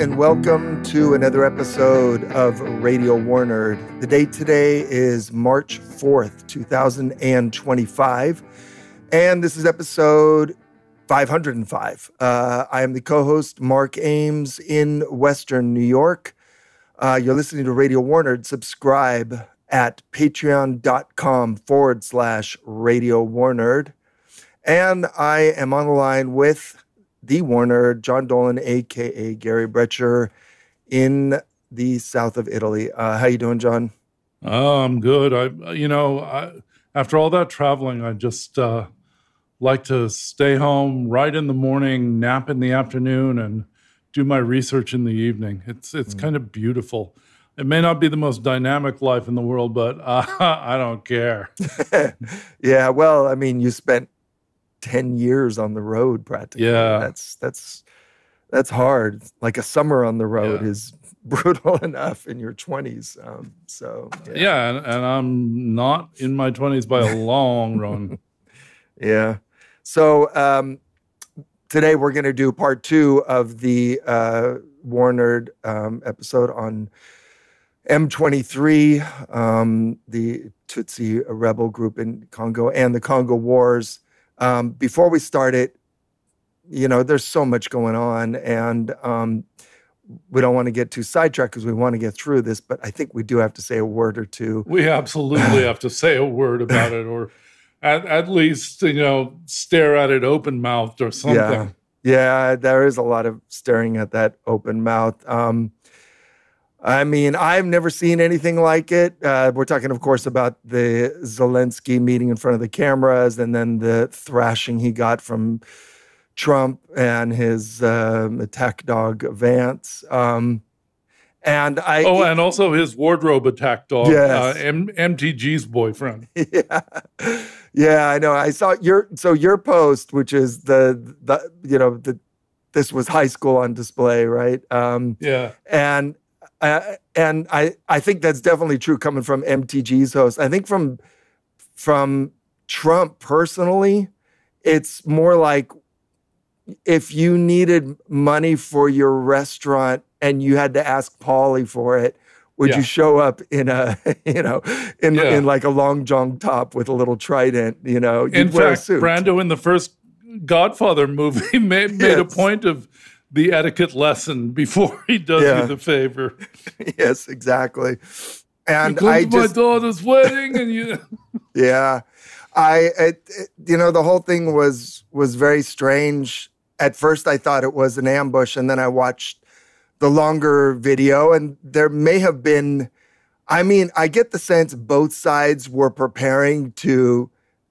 and welcome to another episode of Radio War Nerd. The date today is March 4th, 2025, and this is episode 505. I am the co-host, Mark Ames, in Western New York. You're listening to Radio War Nerd. Subscribe at patreon.com/Radio War Nerd. And I am on the line with the War Nerd, John Dolan, a.k.a. Gary Brecher, in the south of Italy. How you doing, John? I'm good. After all that traveling, I just like to stay home, write in the morning, nap in the afternoon, and do my research in the evening. It's kind of beautiful. It may not be the most dynamic life in the world, but I don't care. Yeah, well, I mean, you spent 10 years on the road practically. Yeah. That's hard. Like a summer on the road is brutal enough in your 20s. And I'm not in my 20s by a long run. Yeah. So today we're going to do part 2 of the War Nerd episode on M23, the Tutsi rebel group in Congo and the Congo Wars. Before we start it, there's so much going on, and we don't want to get too sidetracked because we want to get through this, but I think we do have to say a word or two. We absolutely have to say a word about it, or at least, stare at it open-mouthed or something. Yeah, there is a lot of staring at that open mouth. I mean, I've never seen anything like it. We're talking, of course, about the Zelensky meeting in front of the cameras and then the thrashing he got from Trump and his attack dog, Vance. And also his wardrobe attack dog, yes. MTG's boyfriend. Yeah, I know. I saw your post, which is this was high school on display, right? And I think that's definitely true coming from MTG's host. I think from Trump personally, it's more like if you needed money for your restaurant and you had to ask Paulie for it, would you show up in a, in like a long john top with a little trident, you'd in wear fact, a suit. Brando in the first Godfather movie made a point of the etiquette lesson before he does you the favor. Yes, exactly. And my daughter's wedding, and you. Yeah, the whole thing was very strange. At first, I thought it was an ambush, and then I watched the longer video, and there may have been. I mean, I get the sense both sides were preparing to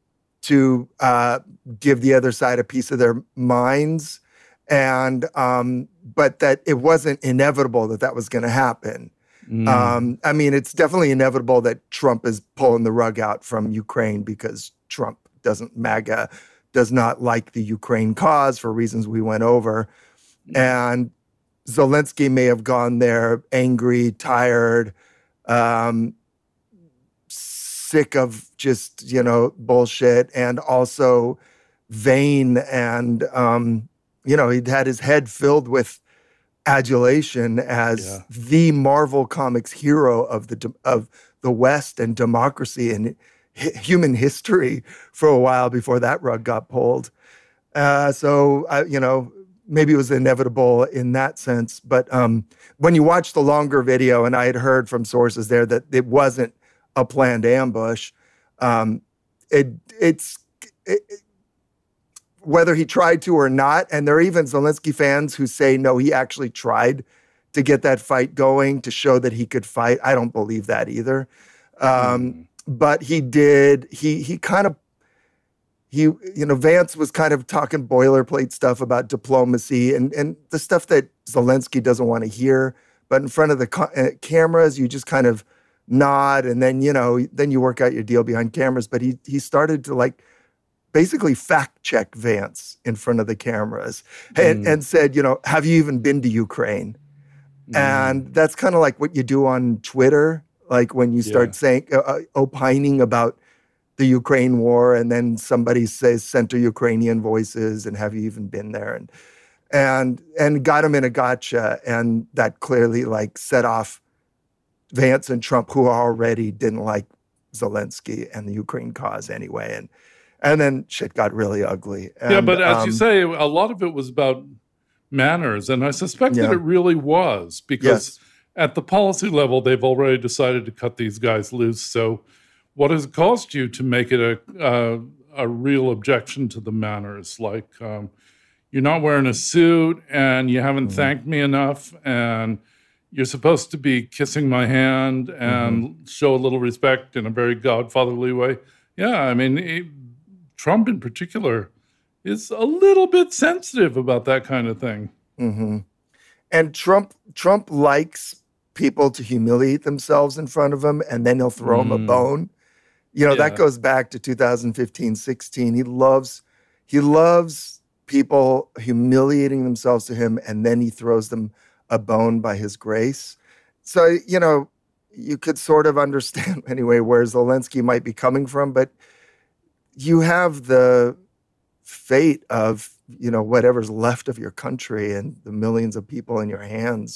give the other side a piece of their minds. And but that it wasn't inevitable that was going to happen. I mean, it's definitely inevitable that Trump is pulling the rug out from Ukraine because MAGA does not like the Ukraine cause for reasons we went over. And Zelensky may have gone there angry, tired, sick of just, bullshit, and also vain and, he'd had his head filled with adulation as the Marvel Comics hero of the West and democracy and human history for a while before that rug got pulled. Maybe it was inevitable in that sense. But when you watch the longer video, and I had heard from sources there that it wasn't a planned ambush, whether he tried to or not, and there are even Zelensky fans who say, no, he actually tried to get that fight going to show that he could fight. I don't believe that either. But he did, Vance was kind of talking boilerplate stuff about diplomacy and the stuff that Zelensky doesn't want to hear. But in front of the cameras, you just kind of nod, and then, then you work out your deal behind cameras. But he started to basically fact check Vance in front of the cameras and said, have you even been to Ukraine? And that's kind of like what you do on Twitter, like when you start saying, opining about the Ukraine war, and then somebody says, center Ukrainian voices, and have you even been there? and got him in a gotcha, and that clearly like set off Vance and Trump, who already didn't like Zelensky and the Ukraine cause anyway, and then shit got really ugly. And, but as you say, a lot of it was about manners, and I suspect that it really was, because at the policy level, they've already decided to cut these guys loose. So what has it cost you to make it a real objection to the manners? Like, you're not wearing a suit, and you haven't thanked me enough, and you're supposed to be kissing my hand and show a little respect in a very godfatherly way. Yeah, I mean, Trump in particular is a little bit sensitive about that kind of thing. Mm-hmm. And Trump likes people to humiliate themselves in front of him, and then he'll throw him a bone. You know, that goes back to 2015-16. He loves people humiliating themselves to him, and then he throws them a bone by his grace. So, you know, you could sort of understand anyway where Zelensky might be coming from, but you have the fate of, you know, whatever's left of your country and the millions of people in your hands.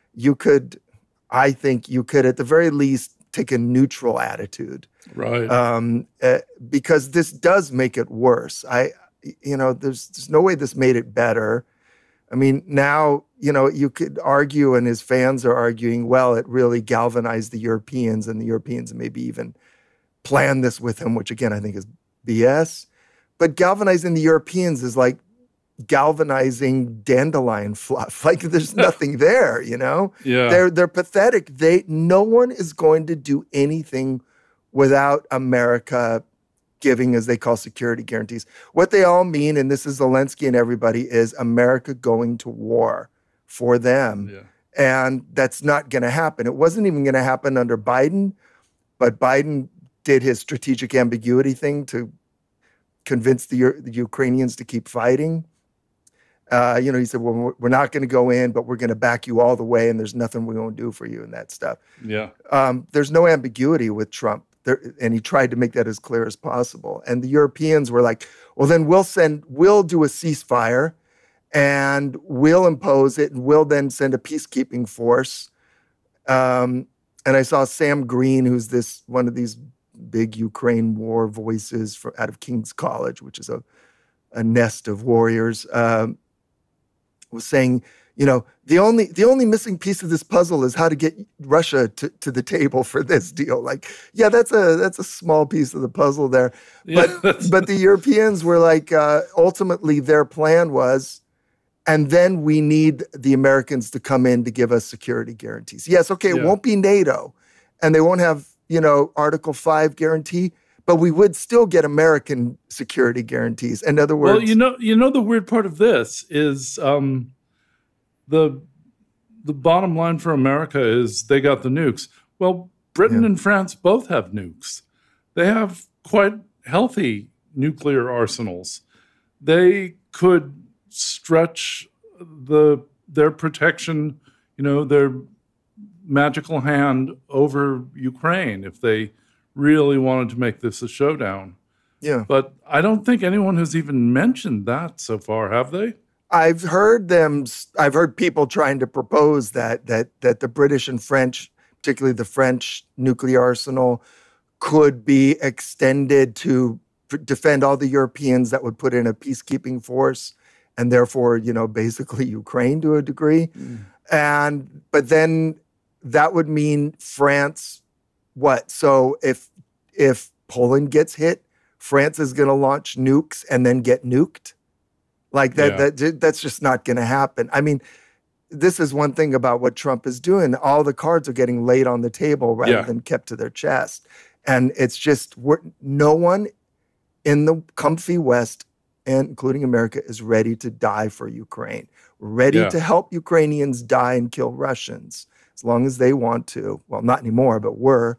I think you could at the very least take a neutral attitude. Right. Because this does make it worse. There's no way this made it better. I mean, now, you know, you could argue, and his fans are arguing, well, it really galvanized the Europeans, and the Europeans maybe even planned this with him, which again, I think is BS. But galvanizing the Europeans is like galvanizing dandelion fluff. Like there's nothing there, you know? Yeah. They're pathetic. No one is going to do anything without America giving, as they call, security guarantees. What they all mean, and this is Zelensky and everybody, is America going to war for them. Yeah. And that's not going to happen. It wasn't even going to happen under Biden, but Biden did his strategic ambiguity thing to convince the Ukrainians to keep fighting. He said, well, we're not going to go in, but we're going to back you all the way, and there's nothing we won't do for you and that stuff. Yeah. There's no ambiguity with Trump. And he tried to make that as clear as possible. And the Europeans were like, well, then we'll do a ceasefire, and we'll impose it, and we'll then send a peacekeeping force. And I saw Sam Green, who's one of these big Ukraine war voices out of King's College, which is a nest of warriors, was saying, you know, the only missing piece of this puzzle is how to get Russia to the table for this deal. Like, yeah, that's a small piece of the puzzle there. But the Europeans were like, ultimately their plan was, and then we need the Americans to come in to give us security guarantees. Yes, okay, it won't be NATO, and they won't have, you know, Article 5 guarantee, but we would still get American security guarantees. In other words, well, you know, the weird part of this is the bottom line for America is they got the nukes. Well, Britain and France both have nukes. They have quite healthy nuclear arsenals. They could stretch their protection, you know, their magical hand over Ukraine if they really wanted to make this a showdown. Yeah. But I don't think anyone has even mentioned that so far, have they? I've heard people trying to propose that the British and French, particularly the French nuclear arsenal, could be extended to defend all the Europeans that would put in a peacekeeping force, and therefore, you know, basically Ukraine to a degree. But then that would mean France, what? So if Poland gets hit, France is going to launch nukes and then get nuked? Like that's just not going to happen. I mean, this is one thing about what Trump is doing. All the cards are getting laid on the table rather than kept to their chest. And it's just, no one in the comfy West, including America, is ready to die for Ukraine. We're ready to help Ukrainians die and kill Russians as long as they want to. Well, not anymore, but were.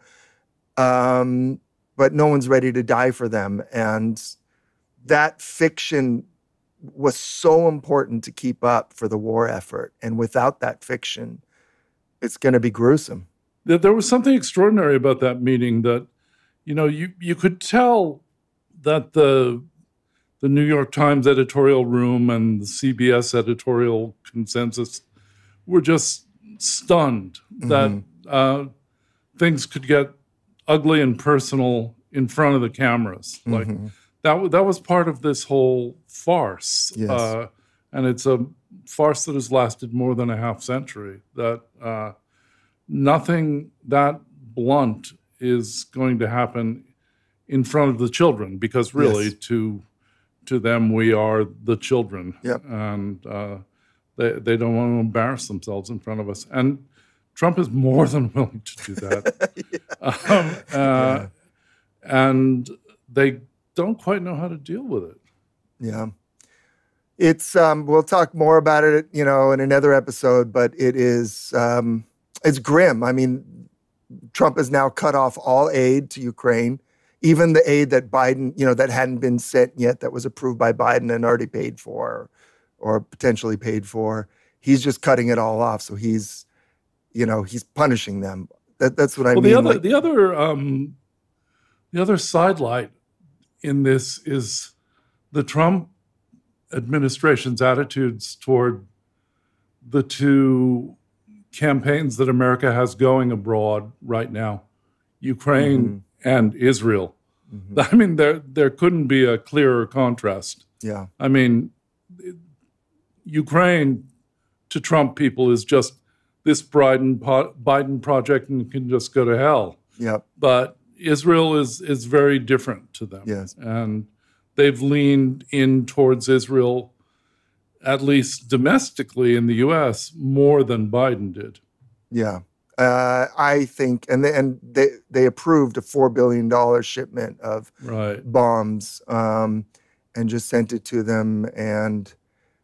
But no one's ready to die for them. And that fiction was so important to keep up for the war effort. And without that fiction, it's going to be gruesome. There was something extraordinary about that meeting that, you know, you could tell that the the New York Times editorial room and the CBS editorial consensus were just stunned that things could get ugly and personal in front of the cameras. Like that was part of this whole farce. Yes. And it's a farce that has lasted more than a half century. That nothing that blunt is going to happen in front of the children, because really to them we are the children. Yep. And they don't want to embarrass themselves in front of us. And Trump is more than willing to do that. And they don't quite know how to deal with it. Yeah. It's we'll talk more about it, in another episode, but it is it's grim. I mean, Trump has now cut off all aid to Ukraine, even the aid that Biden, that hadn't been sent yet, that was approved by Biden and already paid for or potentially paid for. He's just cutting it all off. So he's punishing them. That's what I mean. The other sidelight in this is the Trump administration's attitudes toward the two campaigns that America has going abroad right now, Ukraine and Israel. I mean, there couldn't be a clearer contrast. Yeah. I mean, Ukraine to Trump people is just this Biden project and can just go to hell. Yep. But Israel is very different to them. Yes. And they've leaned in towards Israel, at least domestically in the U.S., more than Biden did. Yeah. I think, and they approved a $4 billion shipment of bombs and just sent it to them. And,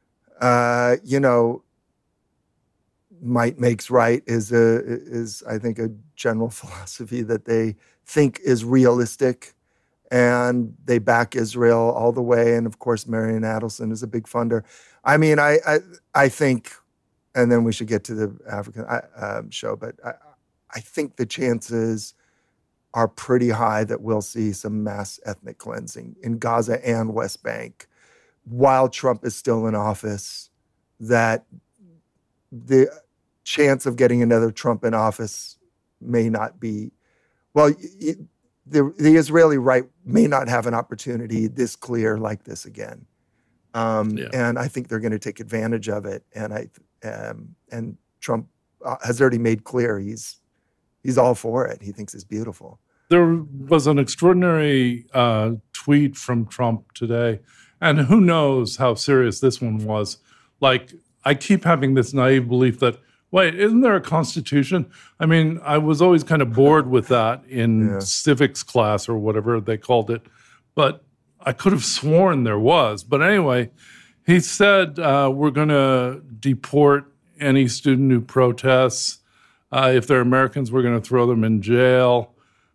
might makes right is I think a general philosophy that they think is realistic, and they back Israel all the way. And of course, Marian Adelson is a big funder. I mean, I think, and then we should get to the African show, but I think the chances are pretty high that we'll see some mass ethnic cleansing in Gaza and West Bank while Trump is still in office, that the chance of getting another Trump in office may not be, well, the Israeli right may not have an opportunity this clear like this again. And I think they're going to take advantage of it. And Trump has already made clear he's all for it. He thinks it's beautiful. There was an extraordinary tweet from Trump today, and who knows how serious this one was. Like, I keep having this naive belief that, wait, isn't there a constitution? I mean, I was always kind of bored with that in civics class or whatever they called it, but I could have sworn there was. But anyway, he said, we're going to deport any student who protests. If they're Americans, we're going to throw them in jail.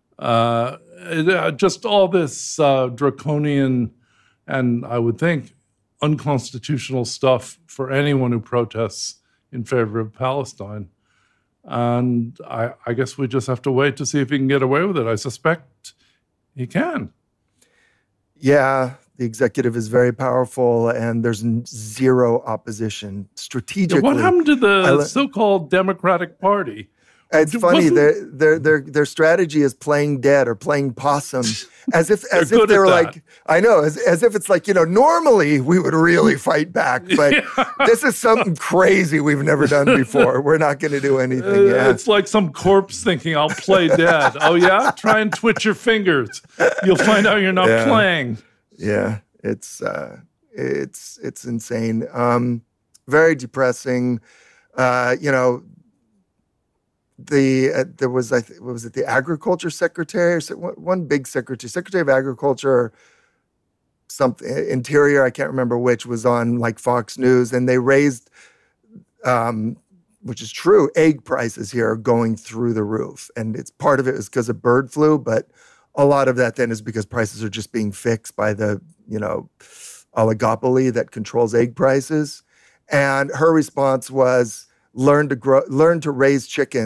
Just all this draconian and I would think unconstitutional stuff for anyone who protests in favor of Palestine. And I guess we just have to wait to see if he can get away with it. I suspect he can. Yeah, the executive is very powerful, and there's zero opposition strategically. Yeah, what happened to the so-called Democratic Party? It's funny. Their strategy is playing dead or playing possum, as if they were like, I know, as if it's like, normally we would really fight back, but this is something crazy we've never done before. We're not going to do anything. It's like some corpse thinking, I'll play dead. Oh yeah, try and twitch your fingers. You'll find out you're not playing. Yeah, it's insane. Very depressing. There was, what was it, the Agriculture Secretary, one big Secretary of Agriculture, something, Interior, I can't remember which, was on like Fox News, and they raised, which is true, egg prices here are going through the roof. And it's part of it is because of bird flu, but a lot of that then is because prices are just being fixed by the, oligopoly that controls egg prices. And her response was, learn to raise chickens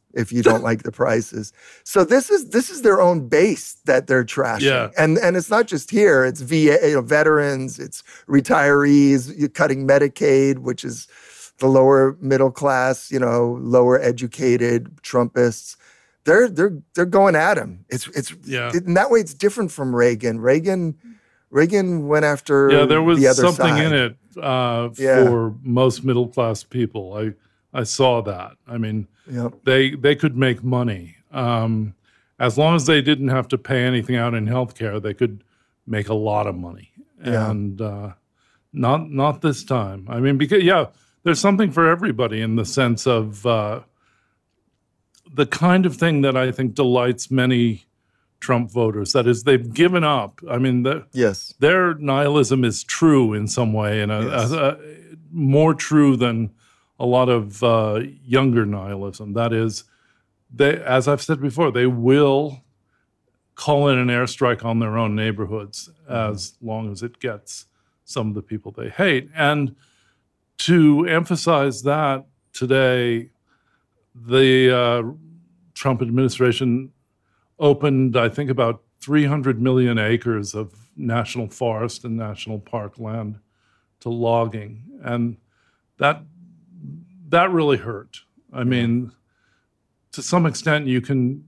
if you don't like the prices. So this is their own base that they're trashing. Yeah. And it's not just here, it's VA, veterans, it's retirees, you're cutting Medicaid, which is the lower middle class, lower educated Trumpists. They're going at him. In that way it's different from Reagan. Reagan went after there was the other something side. in it for most middle class people. I saw that. I mean, they could make money. As long as they didn't have to pay anything out in healthcare, they could make a lot of money. And not this time. I mean, because there's something for everybody in the sense of the kind of thing that I think delights many Trump voters. That is, they've given up. I mean, their nihilism is true in some way, and more true than a lot of younger nihilism. That is, as I've said before, they will call in an airstrike on their own neighborhoods as long as it gets some of the people they hate. And to emphasize that today, the Trump administration opened, I think, about 300 million acres of national forest and national park land to logging. And that really hurt. I mean, to some extent you can,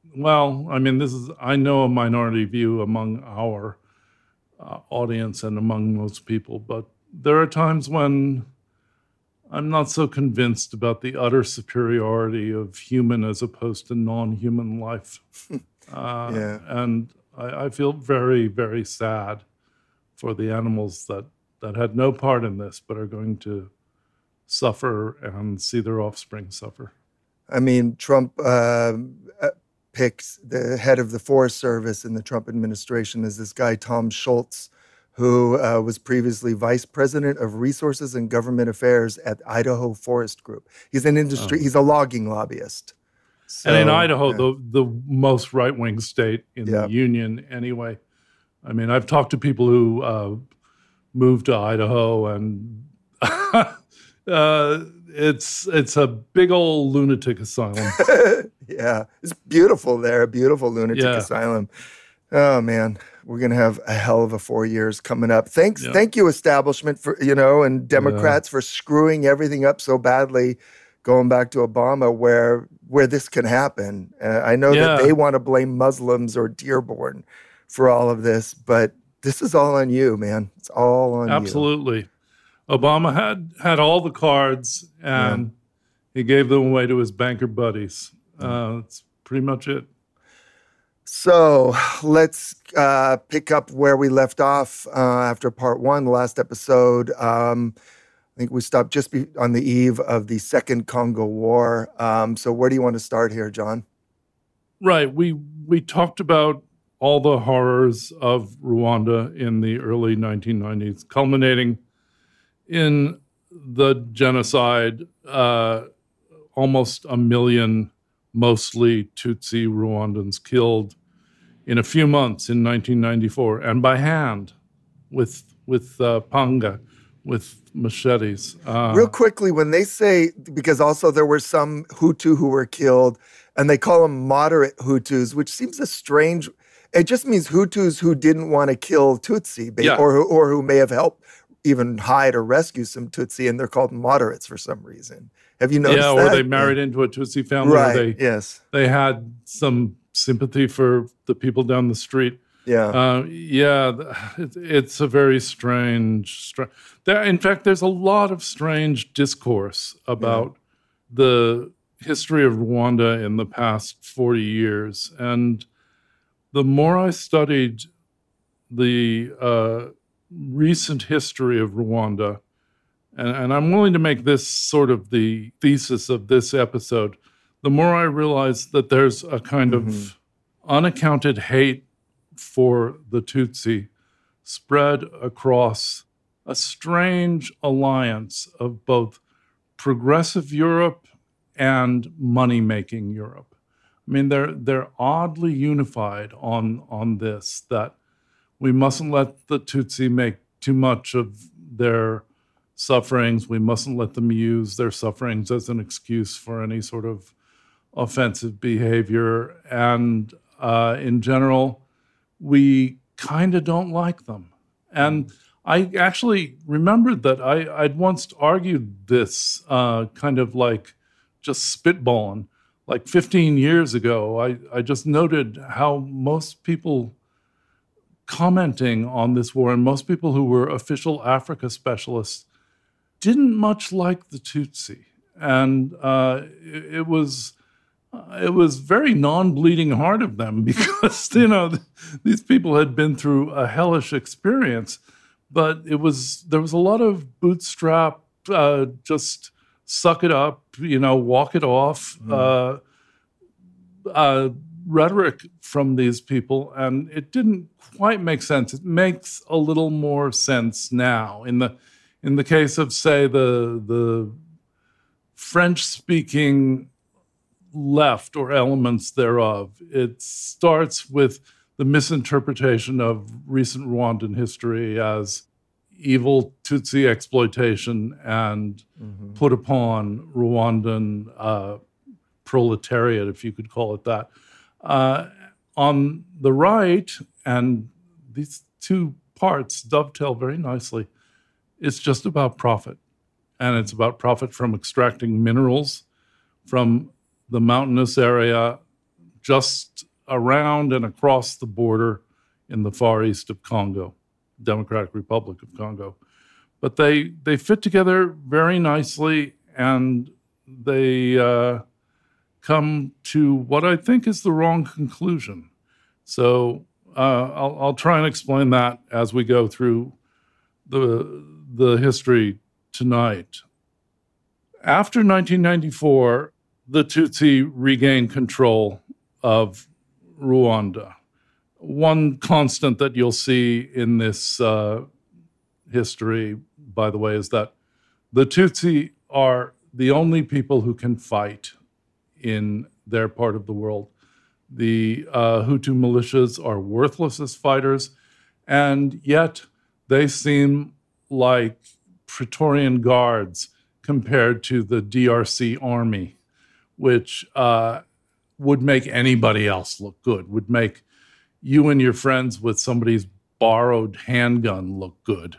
I know a minority view among our audience and among most people, but there are times when I'm not so convinced about the utter superiority of human as opposed to non-human life. And I feel very, very sad for the animals that had no part in this, but are going to suffer and see their offspring suffer. I mean, Trump picks the head of the Forest Service in the Trump administration as this guy, Tom Schultz, who was previously vice president of resources and government affairs at Idaho Forest Group. He's he's a logging lobbyist. So, and in Idaho, the most right-wing state in the union anyway. I mean, I've talked to people who moved to Idaho, and it's a big old lunatic asylum. It's beautiful there, a beautiful lunatic asylum. Oh, man. We're going to have a hell of a 4 years coming up. Thank you, establishment, for and Democrats for screwing everything up so badly, going back to Obama, where this can happen. I know that they want to blame Muslims or Dearborn for all of this, but this is all on you, man. It's all on you. Absolutely. Obama had all the cards, and he gave them away to his banker buddies. That's pretty much it. So let's pick up where we left off after part one, the last episode. I think we stopped just on the eve of the Second Congo War. So where do you want to start here, John? Right. We talked about all the horrors of Rwanda in the early 1990s, culminating in the genocide, almost 1 million mostly Tutsi Rwandans killed in a few months in 1994, and by hand, with panga, with machetes. Real quickly, when they say, because also there were some Hutu who were killed, and they call them moderate Hutus, which seems a strange. It just means Hutus who didn't want to kill Tutsi, or who may have helped even hide or rescue some Tutsi, and they're called moderates for some reason. Have you noticed that? Yeah, or they married into a Tutsi family. Right, They had some sympathy for the people down the street. It's a very strange. In fact, there's a lot of strange discourse about the history of Rwanda in the past 40 years. And the more I studied the recent history of Rwanda, and I'm willing to make this sort of the thesis of this episode, the more I realize that there's a kind of unaccounted hate for the Tutsi spread across a strange alliance of both progressive Europe and money-making Europe. I mean, they're oddly unified on this, that we mustn't let the Tutsi make too much of their sufferings. We mustn't let them use their sufferings as an excuse for any sort of offensive behavior. And in general, we kind of don't like them. And I actually remembered that I'd once argued this kind of like just spitballing. Like 15 years ago, I just noted how most people commenting on this war and most people who were official Africa specialists didn't much like the Tutsi. And it was very non-bleeding heart of them because, these people had been through a hellish experience. But there was a lot of bootstrap, just suck it up, walk it off rhetoric from these people. And it didn't quite make sense. It makes a little more sense now. In the case of, say, the French-speaking left or elements thereof, it starts with the misinterpretation of recent Rwandan history as evil Tutsi exploitation and put upon Rwandan proletariat, if you could call it that. On the right, and these two parts dovetail very nicely, it's just about profit. And it's about profit from extracting minerals from the mountainous area just around and across the border in the far east of Congo, Democratic Republic of Congo. But they fit together very nicely, and they come to what I think is the wrong conclusion. So I'll try and explain that as we go through the history tonight. After 1994, the Tutsi regained control of Rwanda. One constant that you'll see in this history, by the way, is that the Tutsi are the only people who can fight in their part of the world. The Hutu militias are worthless as fighters, and yet they seem like Praetorian guards compared to the DRC army, which would make anybody else look good, would make you and your friends with somebody's borrowed handgun look good.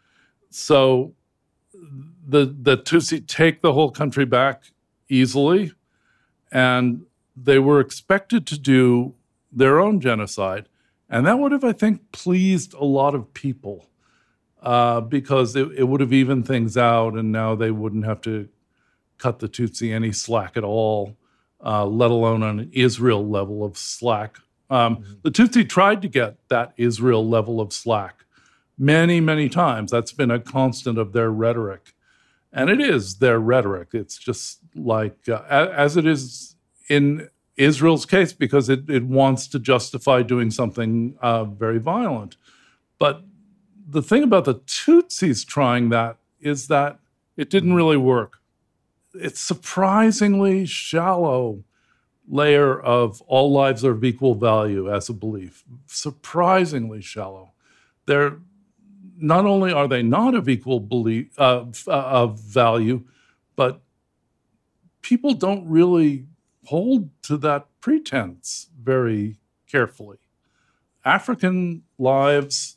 So the Tutsi take the whole country back easily, and they were expected to do their own genocide. And that would have, I think, pleased a lot of people because it would have evened things out, and now they wouldn't have to cut the Tutsi any slack at all, let alone on an Israel level of slack. The Tutsi tried to get that Israel level of slack many, many times. That's been a constant of their rhetoric. And it is their rhetoric. It's just like, as it is in Israel's case, because it wants to justify doing something very violent. But the thing about the Tutsis trying that is that it didn't really work. It's surprisingly shallow layer of all lives are of equal value as a belief. Surprisingly shallow. They're not only are they not of equal belief of value, but people don't really hold to that pretense very carefully. African lives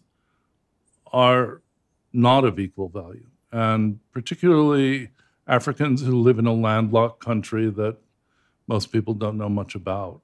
are not of equal value, and particularly Africans who live in a landlocked country that most people don't know much about.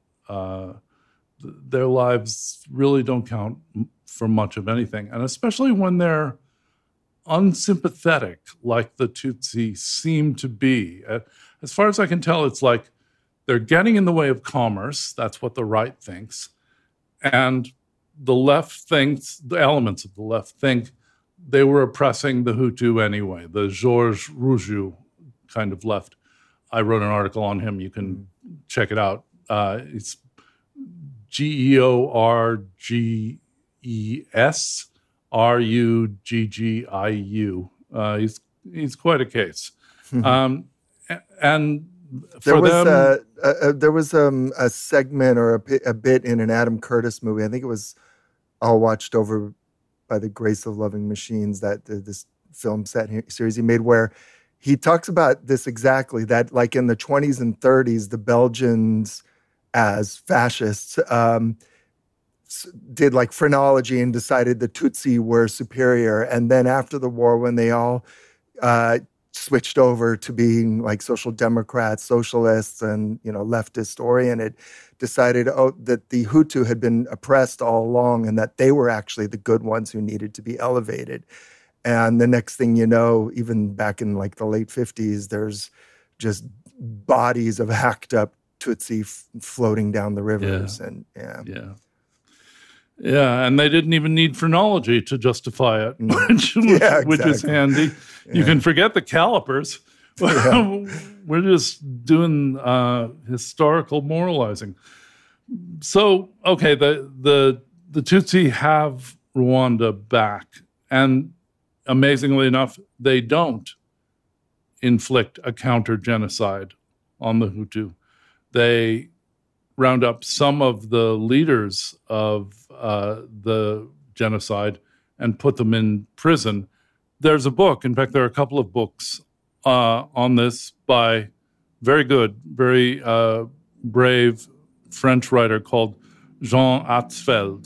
Their lives really don't count for much of anything, and especially when they're unsympathetic, like the Tutsi seem to be. As far as I can tell, it's like they're getting in the way of commerce. That's what the right thinks. And the left thinks, the elements of the left think they were oppressing the Hutu anyway, the Georges Rujou kind of left. I wrote an article on him. You can check it out. It's GeorgesRuggiu. He's quite a case. And there was a segment or a bit in an Adam Curtis movie. I think it was All Watched Over by the Grace of Loving Machines, that this film set series he made, where he talks about this exactly, that like in the 20s and 30s, the Belgians as fascists did like phrenology and decided the Tutsi were superior. And then after the war, when they all switched over to being like social democrats, socialists, and leftist oriented, decided that the Hutu had been oppressed all along and that they were actually the good ones who needed to be elevated. And the next thing you know, even back in like the late 50s, there's just bodies of hacked up Tutsi floating down the rivers. And Yeah, and they didn't even need phrenology to justify it, which is handy. Yeah. You can forget the calipers. Yeah. We're just doing historical moralizing. So, okay, the Tutsi have Rwanda back, and amazingly enough, they don't inflict a counter-genocide on the Hutu. They round up some of the leaders of the genocide and put them in prison. There's a book, in fact, there are a couple of books on this by very good, very brave French writer called Jean Hatzfeld,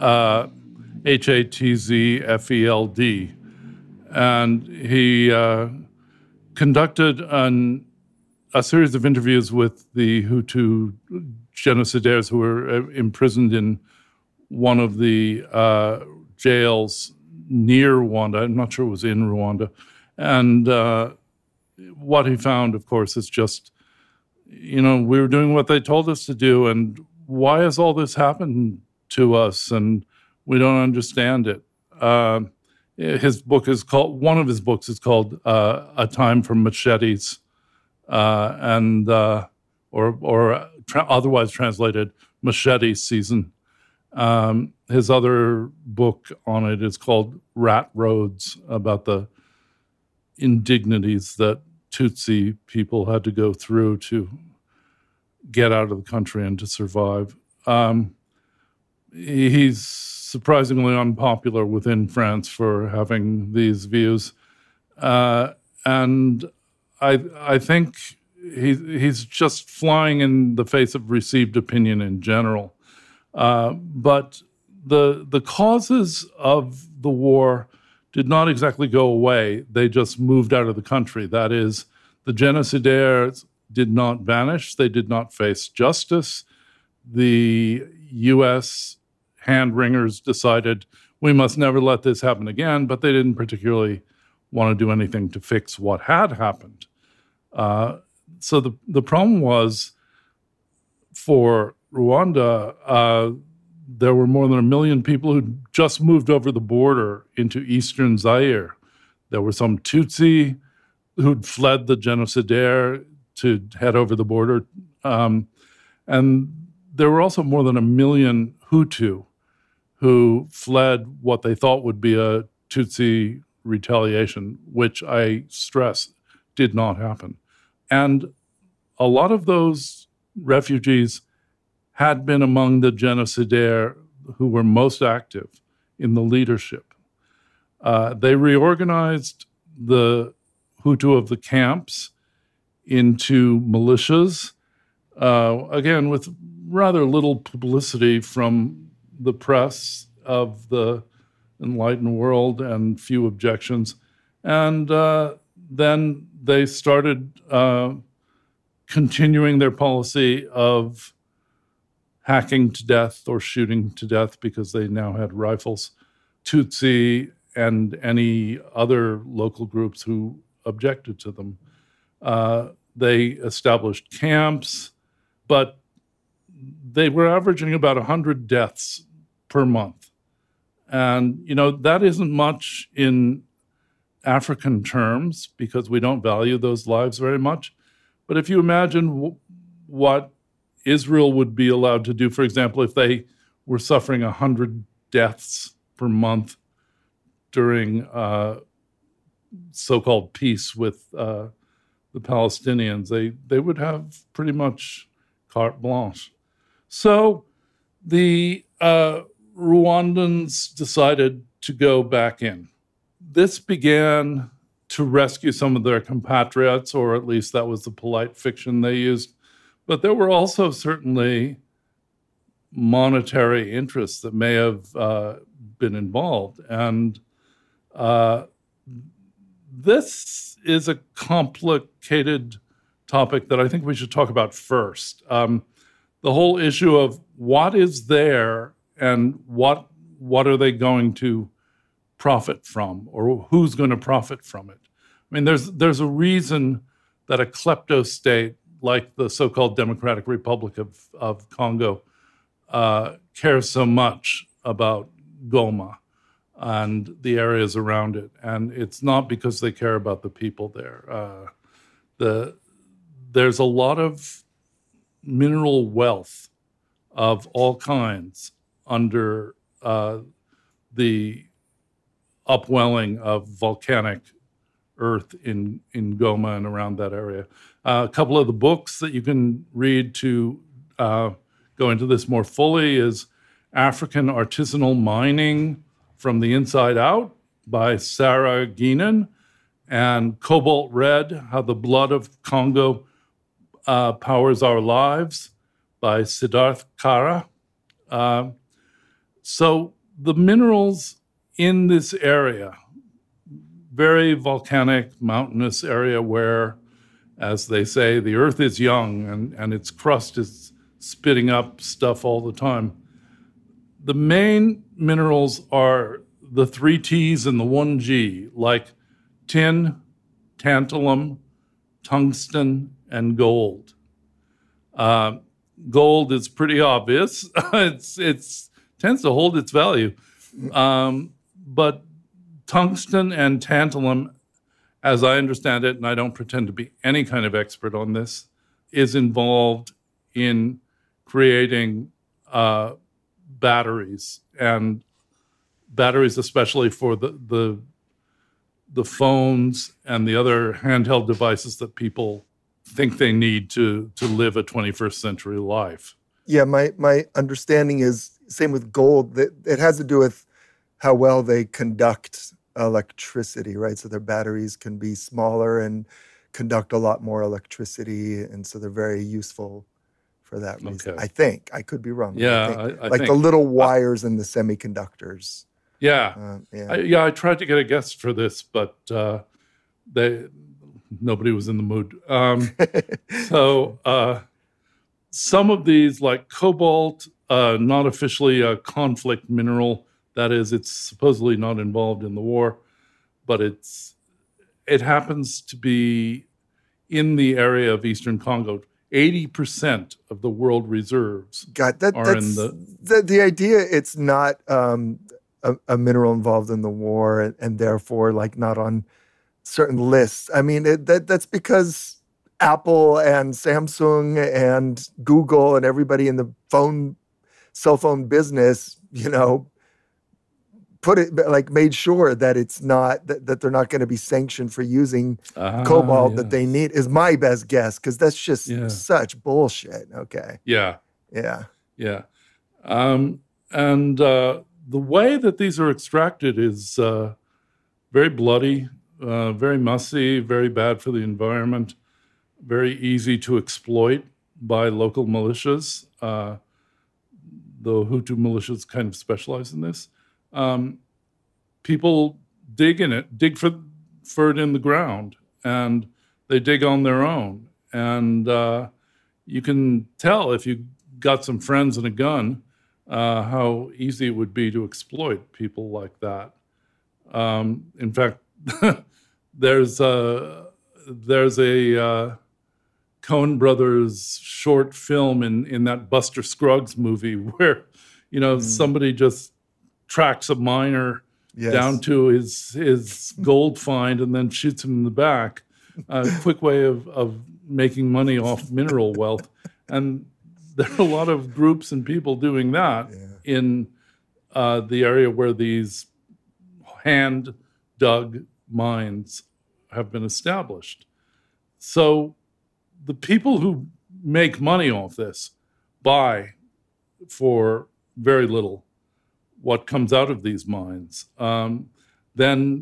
Hatzfeld. And he conducted a series of interviews with the Hutu genocidaires who were imprisoned in one of the jails near Rwanda. I'm not sure it was in Rwanda. And what he found, of course, is just, we were doing what they told us to do, and why has all this happened to us? And we don't understand it. One of his books is called A Time for Machetes, otherwise translated Machete Season. His other book on it is called Rat Roads, about the indignities that Tutsi people had to go through to get out of the country and to survive. He's surprisingly unpopular within France for having these views. And I think he's just flying in the face of received opinion in general. But the causes of the war did not exactly go away. They just moved out of the country. That is, the genocidaires did not vanish. They did not face justice. The U.S. hand-wringers decided we must never let this happen again, but they didn't particularly want to do anything to fix what had happened. So the problem was, for Rwanda, there were more than 1 million people who just moved over the border into eastern Zaire. There were some Tutsi who'd fled the genocidaire to head over the border. And there were also more than 1 million Hutu who fled what they thought would be a Tutsi retaliation, which I stress did not happen. And a lot of those refugees had been among the genocidaires who were most active in the leadership. They reorganized the Hutu of the camps into militias, again, with rather little publicity from the press of the enlightened world and few objections. And then they started continuing their policy of hacking to death or shooting to death, because they now had rifles, Tutsi and any other local groups who objected to them. They established camps, but they were averaging about 100 deaths per month. And, that isn't much in African terms, because we don't value those lives very much. But if you imagine what Israel would be allowed to do, for example, if they were suffering 100 deaths per month during so-called peace with the Palestinians, they would have pretty much carte blanche. So the Rwandans decided to go back in. This began to rescue some of their compatriots, or at least that was the polite fiction they used. But there were also certainly monetary interests that may have been involved. And this is a complicated topic that I think we should talk about first. The whole issue of what is there and what are they going to profit from, or who's going to profit from it. I mean, there's a reason that a klepto state like the so-called Democratic Republic of Congo cares so much about Goma and the areas around it. And it's not because they care about the people there. There's a lot of mineral wealth of all kinds under the upwelling of volcanic earth in Goma and around that area. A couple of the books that you can read to go into this more fully is African Artisanal Mining from the Inside Out by Sarah Guinan, and Cobalt Red, How the Blood of Congo Powers Our Lives by Siddharth Kara. So the minerals in this area, very volcanic, mountainous area where, as they say, the earth is young and its crust is spitting up stuff all the time. The main minerals are the 3 T's and the 1 G, like tin, tantalum, tungsten, and gold. Gold is pretty obvious. It's tends to hold its value. But tungsten and tantalum, as I understand it, and I don't pretend to be any kind of expert on this, is involved in creating batteries, and batteries especially for the phones and the other handheld devices that people think they need to live a 21st century life. Yeah, my understanding is, same with gold, that it has to do with how well they conduct electricity, right? So their batteries can be smaller and conduct a lot more electricity, and so they're very useful for that reason. Okay. I think. I could be wrong. Yeah, I like think. The little wires in the semiconductors. Yeah. I tried to get a guess for this, but nobody was in the mood. So some of these, like cobalt, not officially a conflict mineral. That is, it's supposedly not involved in the war, but it happens to be in the area of Eastern Congo. 80% of the world reserves are in the idea. It's not a mineral involved in the war, and therefore like not on certain lists. I mean, that's because Apple and Samsung and Google and everybody in the cell phone business, made sure that it's not that they're not going to be sanctioned for using cobalt that they need, is my best guess, because that's just such bullshit. Okay. Yeah. And the way that these are extracted is very bloody, very messy, very bad for the environment, very easy to exploit by local militias. The Hutu militias kind of specialize in this. People dig for it in the ground, and they dig on their own. And you can tell, if you got some friends and a gun, how easy it would be to exploit people like that. In fact, there's a Coen Brothers short film in that Buster Scruggs movie where, somebody just tracks a miner down to his gold find and then shoots him in the back. A quick way of making money off mineral wealth. And there are a lot of groups and people doing that in the area where these hand-dug mines have been established. So the people who make money off this buy for very little what comes out of these mines. Then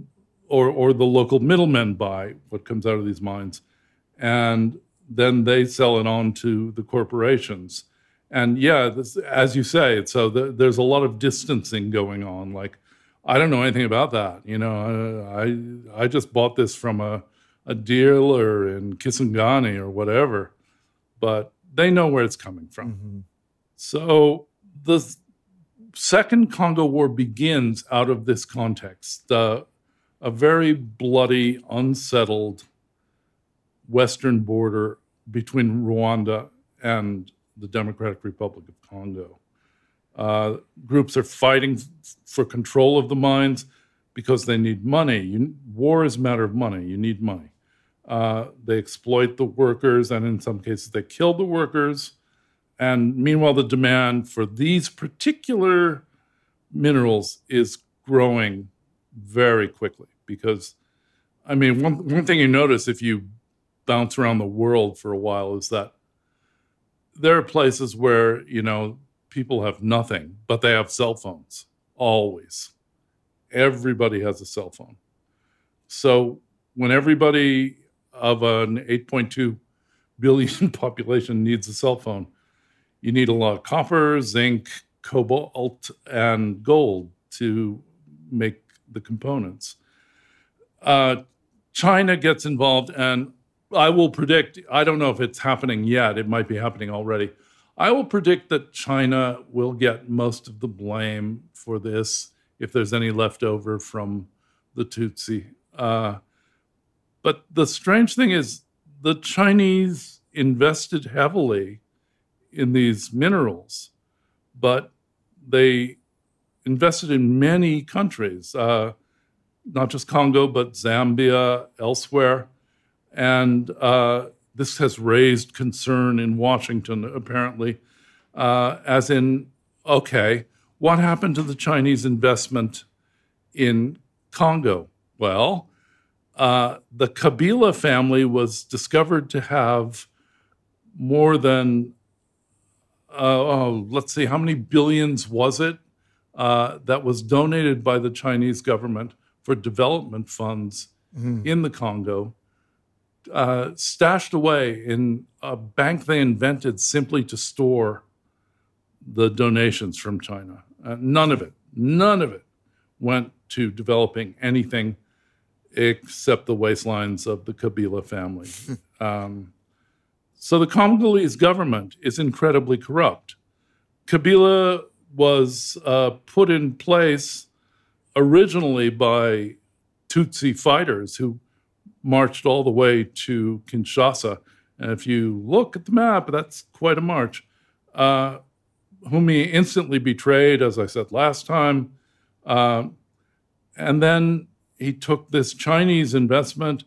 or the local middlemen buy what comes out of these mines, and then they sell it on to the corporations. And yeah, as you say, so there's a lot of distancing going on. Like, I don't know anything about that. I just bought this from a dealer in Kisangani or whatever, but they know where it's coming from. Mm-hmm. So the Second Congo War begins out of this context, a very bloody, unsettled western border between Rwanda and the Democratic Republic of Congo. Groups are fighting for control of the mines because they need money. War is a matter of money. You need money. They exploit the workers, and in some cases they kill the workers. And meanwhile, the demand for these particular minerals is growing very quickly because, I mean, one thing you notice if you bounce around the world for a while is that there are places where, people have nothing, but they have cell phones, always. Everybody has a cell phone. So when everybody of an 8.2 billion population needs a cell phone, you need a lot of copper, zinc, cobalt, and gold to make the components. China gets involved, and I will predict, I don't know if it's happening yet, it might be happening already. I will predict that China will get most of the blame for this if there's any left over from the Tutsi. But the strange thing is the Chinese invested heavily in these minerals, but they invested in many countries, not just Congo, but Zambia, elsewhere. And this has raised concern in Washington, apparently, as in, okay, what happened to the Chinese investment in Congo? Well, the Kabila family was discovered to have more than, let's see, how many billions was it that was donated by the Chinese government for development funds in the Congo, stashed away in a bank they invented simply to store the donations from China. None of it went to developing anything except the waistlines of the Kabila family. So the Congolese government is incredibly corrupt. Kabila was put in place originally by Tutsi fighters who marched all the way to Kinshasa. And if you look at the map, that's quite a march, whom he instantly betrayed, as I said last time. And then he took this Chinese investment,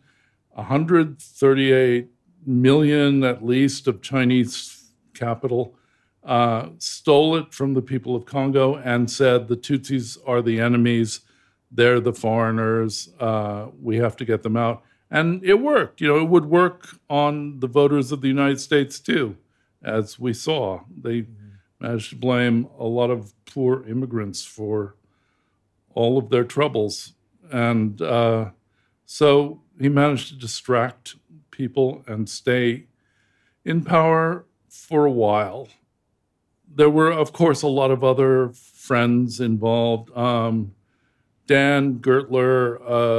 138 million at least of Chinese capital, stole it from the people of Congo and said the Tutsis are the enemies, they're the foreigners, we have to get them out. And it worked. It would work on the voters of the United States too, as we saw. They managed to blame a lot of poor immigrants for all of their troubles. And so he managed to distract people and stay in power for a while. There were, of course, a lot of other friends involved. Dan Gertler,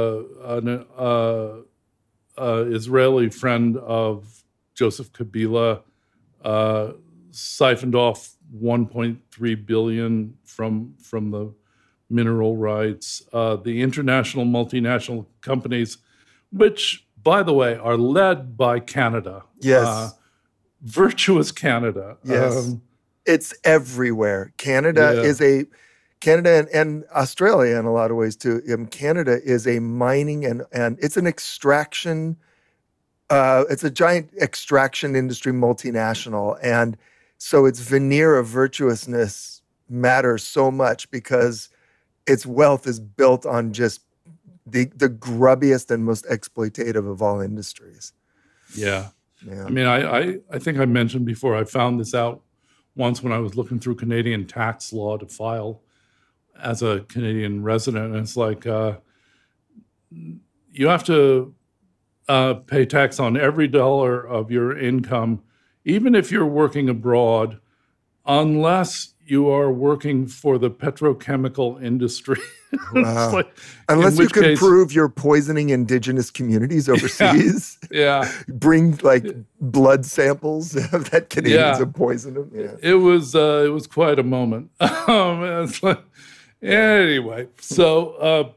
an Israeli friend of Joseph Kabila, siphoned off 1.3 billion from the mineral rights. The international multinational companies, which, by the way, are led by Canada. Yes. Virtuous Canada. Yes. It's everywhere. Canada and Australia in a lot of ways too. Canada is a mining and it's an extraction. It's a giant extraction industry multinational, and so its veneer of virtuousness matters so much because its wealth is built on just the grubbiest and most exploitative of all industries. Yeah. I mean, I think I mentioned before, I found this out once when I was looking through Canadian tax law to file as a Canadian resident. And it's like you have to pay tax on every dollar of your income, even if you're working abroad, unless you are working for the petrochemical industry. Wow. Unless you can prove you're poisoning indigenous communities overseas. Yeah. Bring like blood samples that Canadians have poisoned them. Yeah. It was quite a moment. Anyway, so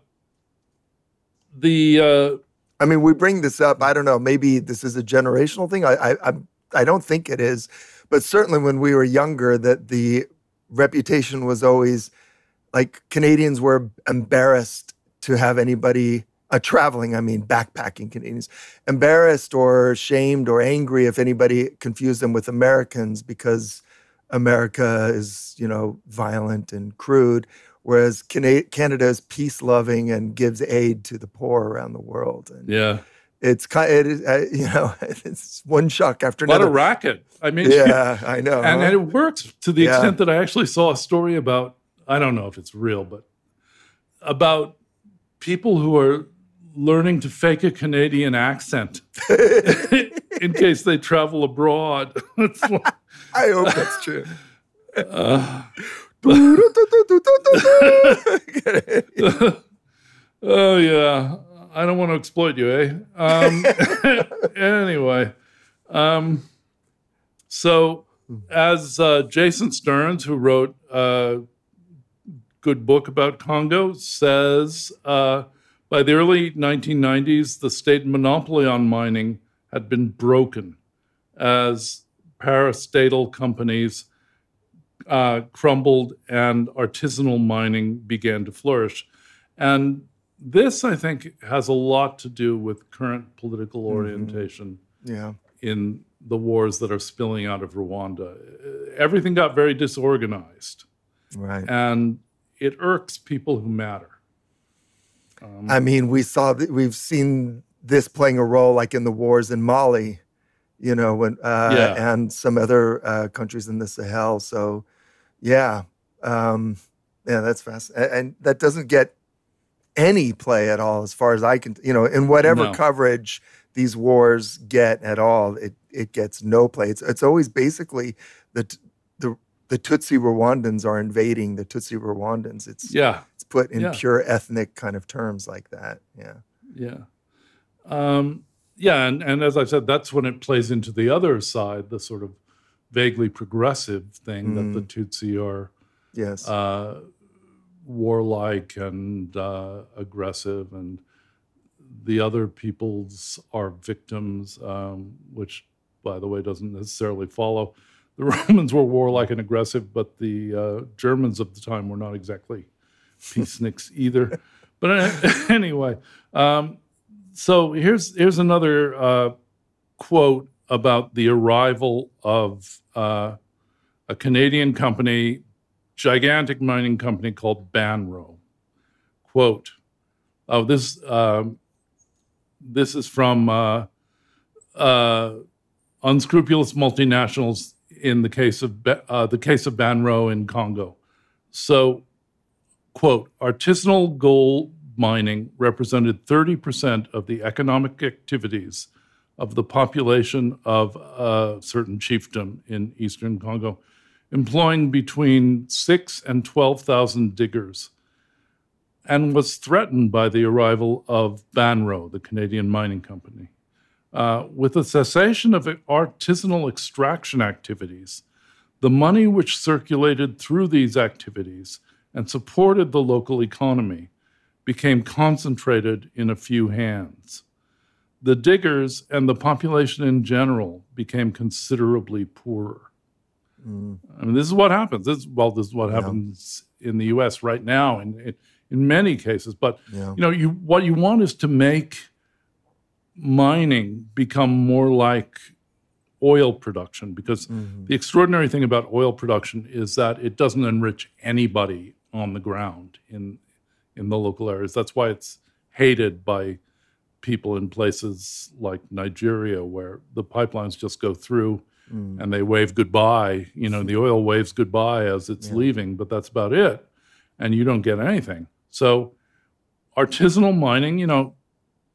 I mean, we bring this up. I don't know. Maybe this is a generational thing. I don't think it is, but certainly when we were younger, that the reputation was always like Canadians were embarrassed to have anybody backpacking Canadians, embarrassed or shamed or angry if anybody confused them with Americans because America is, violent and crude. Whereas Canada is peace-loving and gives aid to the poor around the world. And it's it's one shock after another. What a racket! I mean, yeah, I know, and it works to the extent that I actually saw a story about. I don't know if it's real, but about people who are learning to fake a Canadian accent in case they travel abroad. I hope that's true. Oh yeah, I don't want to exploit you, eh? Anyway, so as Jason Stearns, who wrote a good book about Congo, says, by the early 1990s, the state monopoly on mining had been broken as parastatal companies crumbled and artisanal mining began to flourish. And this, I think, has a lot to do with current political orientation in the wars that are spilling out of Rwanda. Everything got very disorganized. Right. And it irks people who matter. We've seen this playing a role like in the wars in Mali, and some other countries in the Sahel. So, that's fascinating. And that doesn't get any play at all, as far as I can, in whatever coverage these wars get at all, it gets no play. It's always basically the Tutsi Rwandans are invading the Tutsi Rwandans. It's put in pure ethnic kind of terms like that. And as I said, that's when it plays into the other side, the sort of vaguely progressive thing that the Tutsi are warlike and aggressive, and the other peoples are victims, which, by the way, doesn't necessarily follow. The Romans were warlike and aggressive, but the Germans of the time were not exactly peaceniks either. But anyway, so here's another quote about the arrival of a Canadian company, gigantic mining company called Banro. Quote, this is from Unscrupulous Multinationals in the case of Banro in Congo. So, quote, artisanal gold mining represented 30% of the economic activities of the population of a certain chiefdom in eastern Congo, employing between 6,000 and 12,000 diggers, and was threatened by the arrival of Banro, the Canadian mining company. With the cessation of artisanal extraction activities, the money which circulated through these activities and supported the local economy became concentrated in a few hands. The diggers and the population in general became considerably poorer. I mean, this is what happens. This is what happens in the U.S. right now in many cases. But what you want is to make mining become more like oil production, because the extraordinary thing about oil production is that it doesn't enrich anybody on the ground in the local areas. That's why it's hated by people in places like Nigeria, where the pipelines just go through and they wave goodbye. The oil waves goodbye as it's leaving, but that's about it. And you don't get anything. So artisanal mining,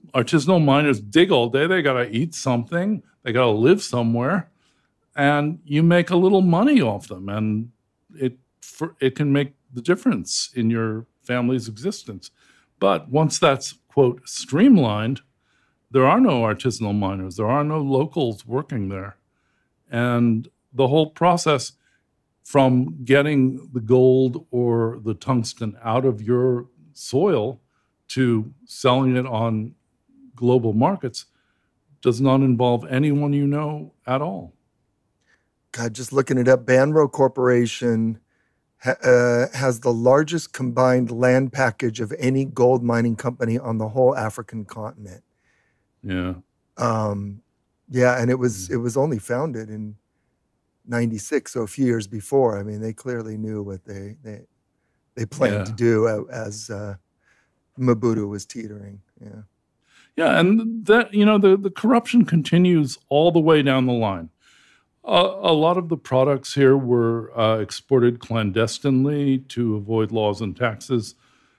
artisanal miners dig all day. They got to eat something. They got to live somewhere. And you make a little money off them. And it can make the difference in your family's existence. But once that's, quote, streamlined, there are no artisanal miners. There are no locals working there. And the whole process from getting the gold or the tungsten out of your soil to selling it on global markets does not involve anyone you know at all. God, just looking it up, Banro Corporation has the largest combined land package of any gold mining company on the whole African continent. Yeah. And it was only founded in 96, so a few years before. I mean, they clearly knew what they planned to do as Mobutu was teetering. Yeah. Yeah, and that, the corruption continues all the way down the line. A lot of the products here were exported clandestinely to avoid laws and taxes.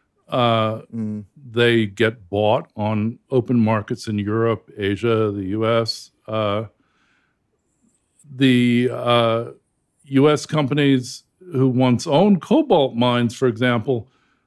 They get bought on open markets in Europe, Asia, the U.S. The U.S. companies who once owned cobalt mines, for example,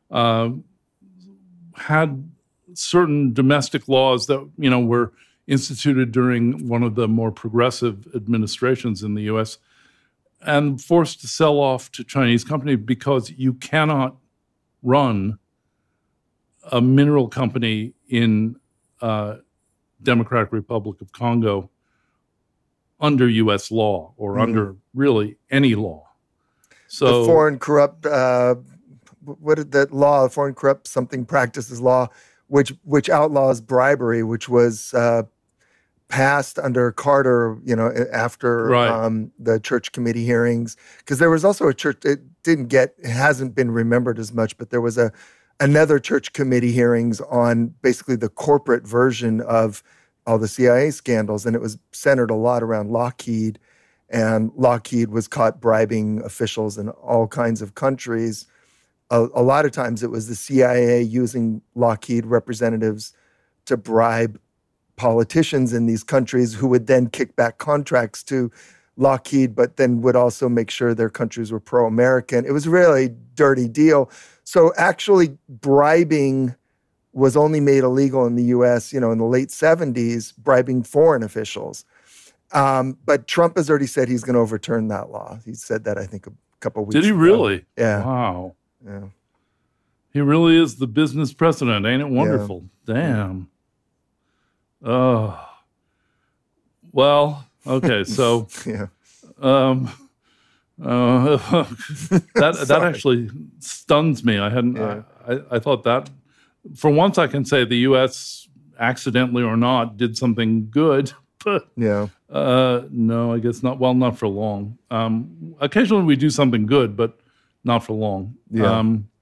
had certain domestic laws that, were instituted during one of the more progressive administrations in the U.S. and forced to sell off to Chinese companies because you cannot run a mineral company in Democratic Republic of Congo under U.S. law or under really any law. So the foreign corrupt, what did that law, the Foreign Corrupt Something Practices law, which outlaws bribery, which was passed under Carter, after the church committee hearings, because there was also a church, it hasn't been remembered as much, but there was another church committee hearings on basically the corporate version of all the CIA scandals, and it was centered a lot around Lockheed, and Lockheed was caught bribing officials in all kinds of countries. A lot of times it was the CIA using Lockheed representatives to bribe politicians in these countries who would then kick back contracts to Lockheed, but then would also make sure their countries were pro-American. It was a really dirty deal. So actually bribing was only made illegal in the U.S., in the late 70s, bribing foreign officials. But Trump has already said he's going to overturn that law. He said that, I think, a couple of weeks ago. Did he really? Yeah. Wow. Yeah. He really is the business president. Ain't it wonderful? Yeah. Damn. Oh. Well, okay, so yeah. That actually stuns me. I hadn't. Yeah. I thought that, for once, I can say the U.S. accidentally or not did something good. But yeah. No, I guess not. Well, not for long. Occasionally we do something good, but not for long. Yeah.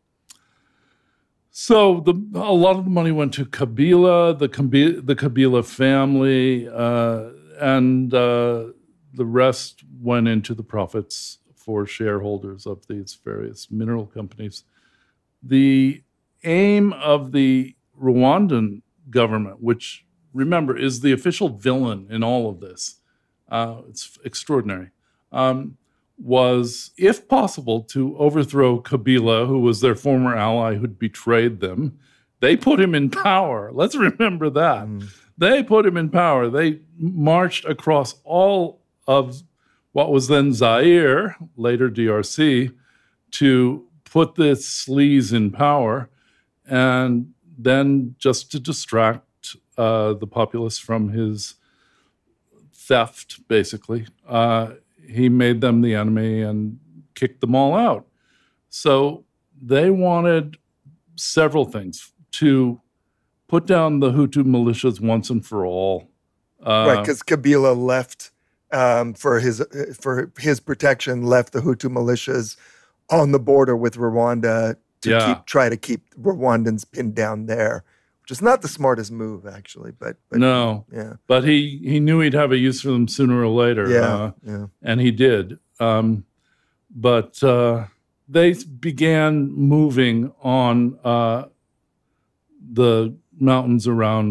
So a lot of the money went to Kabila, the Kabila family, and the rest went into the profits for shareholders of these various mineral companies. The aim of the Rwandan government, which, remember, is the official villain in all of this, it's extraordinary, was, if possible, to overthrow Kabila, who was their former ally who'd betrayed them. They put him in power. Let's remember that. They put him in power. They marched across all of what was then Zaire, later DRC, to put this sleaze in power, and then just to distract the populace from his theft, basically. He made them the enemy and kicked them all out. So they wanted several things: to put down the Hutu militias once and for all. Right, because Kabila left for his protection, left the Hutu militias on the border with Rwanda to try to keep Rwandans pinned down there. Which is not the smartest move, actually. But no, yeah. But he knew he'd have a use for them sooner or later. Yeah. And he did. But they began moving on the mountains around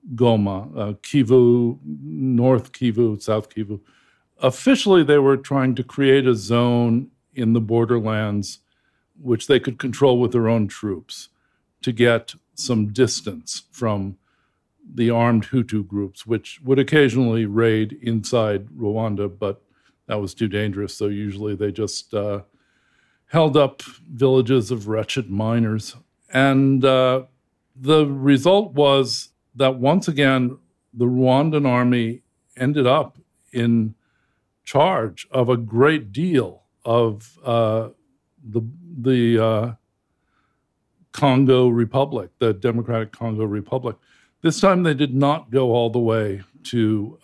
Goma, Kivu, North Kivu, South Kivu. Officially, they were trying to create a zone in the borderlands which they could control with their own troops to get some distance from the armed Hutu groups, which would occasionally raid inside Rwanda, but that was too dangerous. So usually they just held up villages of wretched miners. And the result was that once again, the Rwandan army ended up in charge of a great deal of the Congo Republic, the Democratic Congo Republic. This time they did not go all the way to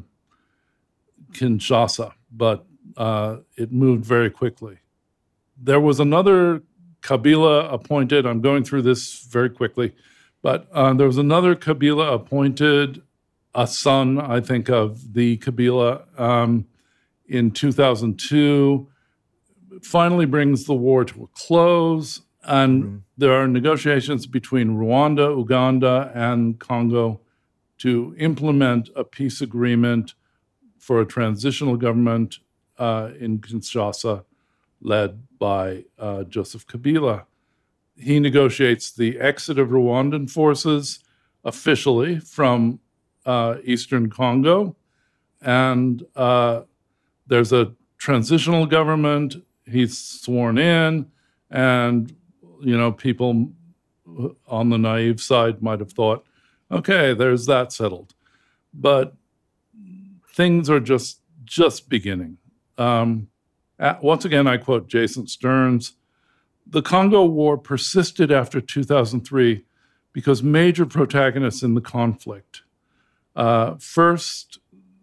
Kinshasa, but it moved very quickly. There was another Kabila appointed. I'm going through this very quickly, but there was another Kabila appointed, a son, I think, of the Kabila in 2002. Finally brings the war to a close, and there are negotiations between Rwanda, Uganda, and Congo to implement a peace agreement for a transitional government in Kinshasa led by Joseph Kabila. He negotiates the exit of Rwandan forces officially from Eastern Congo, and there's a transitional government. He's sworn in, and people on the naive side might have thought, okay, there's that settled. But things are just beginning. Once again, I quote Jason Stearns, "The Congo War persisted after 2003 because major protagonists in the conflict, first,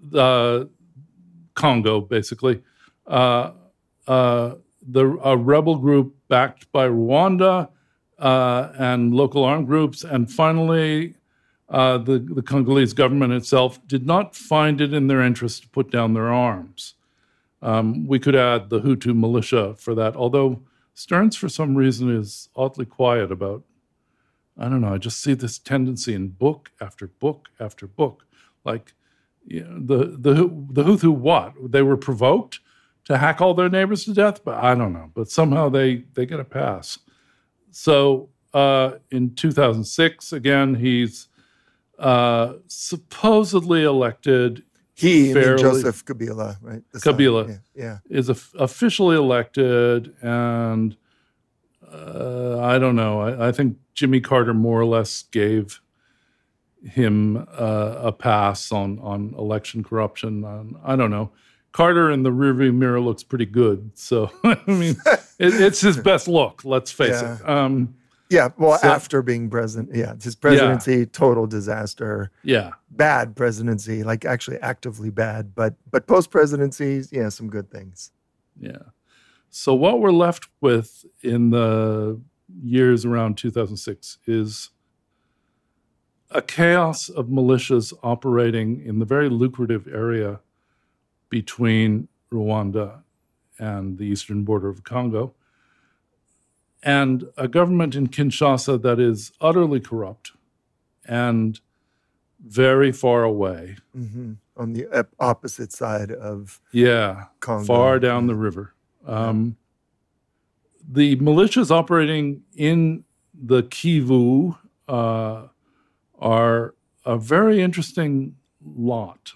Congo, basically, a rebel group backed by Rwanda and local armed groups, and finally, the Congolese government itself did not find it in their interest to put down their arms. We could add the Hutu militia for that, although Stearns, for some reason, is oddly quiet about, I don't know, I just see this tendency in book after book after book. Like, the Hutu what? They were provoked to hack all their neighbors to death? But I don't know. But somehow they get a pass. So in 2006, again, he's supposedly elected. Joseph Kabila, right? Kabila is officially elected, and I don't know. I think Jimmy Carter more or less gave him a pass on election corruption. I don't know. Carter in the rearview mirror looks pretty good. So, I mean, it's his best look, let's face it. After being president, his presidency, total disaster. Yeah. Bad presidency, like actually actively bad, but post-presidency, some good things. Yeah. So what we're left with in the years around 2006 is a chaos of militias operating in the very lucrative area between Rwanda and the eastern border of Congo, and a government in Kinshasa that is utterly corrupt and very far away. Mm-hmm. On the opposite side of Congo. Far down the river. The militias operating in the Kivu are a very interesting lot.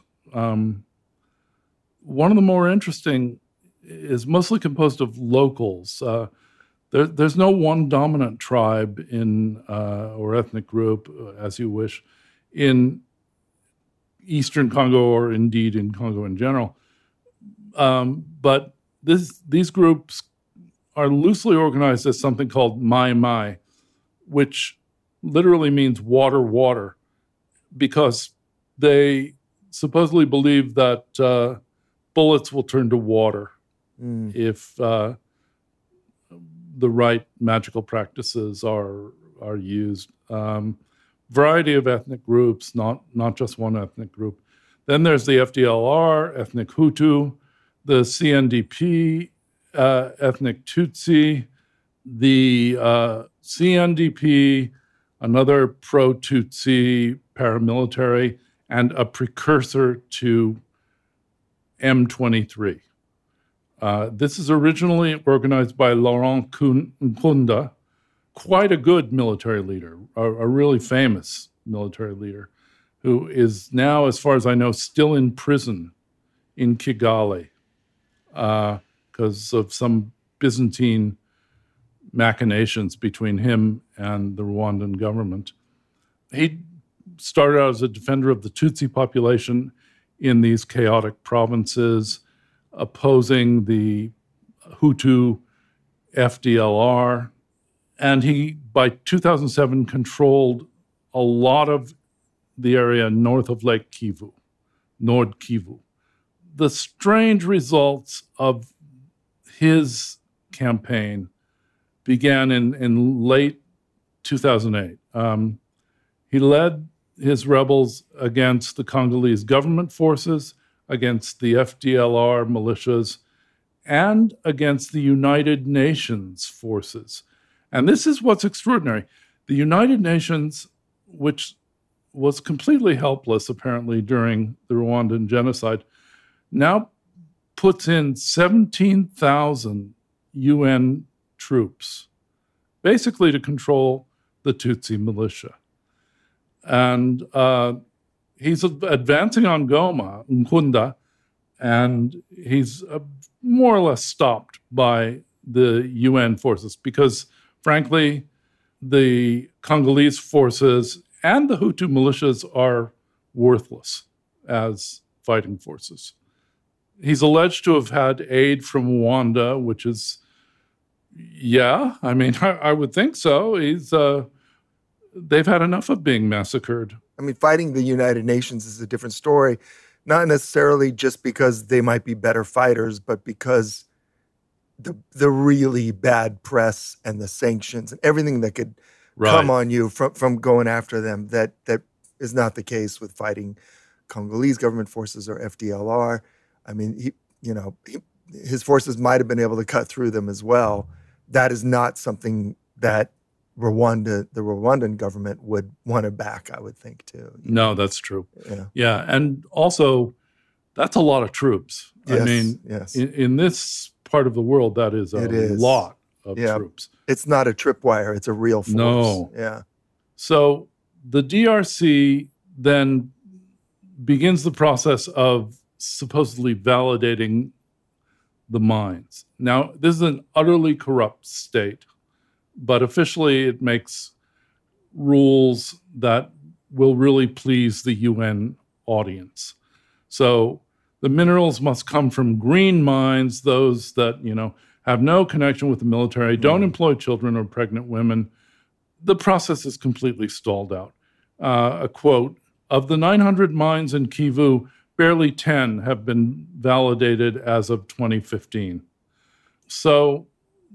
One of the more interesting is mostly composed of locals. There's no one dominant tribe or ethnic group, as you wish, in Eastern Congo or indeed in Congo in general. But these groups are loosely organized as something called Mai Mai, which literally means water, because they supposedly believe that bullets will turn to water if the right magical practices are used. Variety of ethnic groups, not just one ethnic group. Then there's the FDLR, ethnic Hutu, the CNDP, ethnic Tutsi, the CNDP, another pro-Tutsi paramilitary, and a precursor to M23. This is originally organized by Laurent Nkunda, quite a good military leader, a really famous military leader, who is now, as far as I know, still in prison in Kigali because of some Byzantine machinations between him and the Rwandan government. He started out as a defender of the Tutsi population in these chaotic provinces, opposing the Hutu FDLR. And he, by 2007, controlled a lot of the area north of Lake Kivu, Nord Kivu. The strange results of his campaign began in late 2008. He led his rebels against the Congolese government forces, against the FDLR militias, and against the United Nations forces. And this is what's extraordinary. The United Nations, which was completely helpless, apparently, during the Rwandan genocide, now puts in 17,000 UN troops, basically to control the Tutsi militia. And he's advancing on Goma, Nkunda, and he's more or less stopped by the UN forces because, frankly, the Congolese forces and the Hutu militias are worthless as fighting forces. He's alleged to have had aid from Rwanda, which is, yeah, I mean, I would think so. They've had enough of being massacred. I mean, fighting the United Nations is a different story, not necessarily just because they might be better fighters, but because the really bad press and the sanctions and everything that could come on you from going after them, that is not the case with fighting Congolese government forces or FDLR. I mean, his forces might have been able to cut through them as well. That is not something that the Rwandan government would want to back, I would think, too. No, that's true. Yeah. And also, that's a lot of troops. Yes, I mean, yes. In this part of then that is a lot of troops. It's not a tripwire. It's a real force. No. Yeah. So the DRC then begins the process of supposedly validating the mines. Now, this is an utterly corrupt state, but officially it makes rules that will really please the UN audience. So the minerals must come from green mines, those that, have no connection with the military, don't employ children or pregnant women. The process is completely stalled out. A quote, of the 900 mines in Kivu, barely 10 have been validated as of 2015. So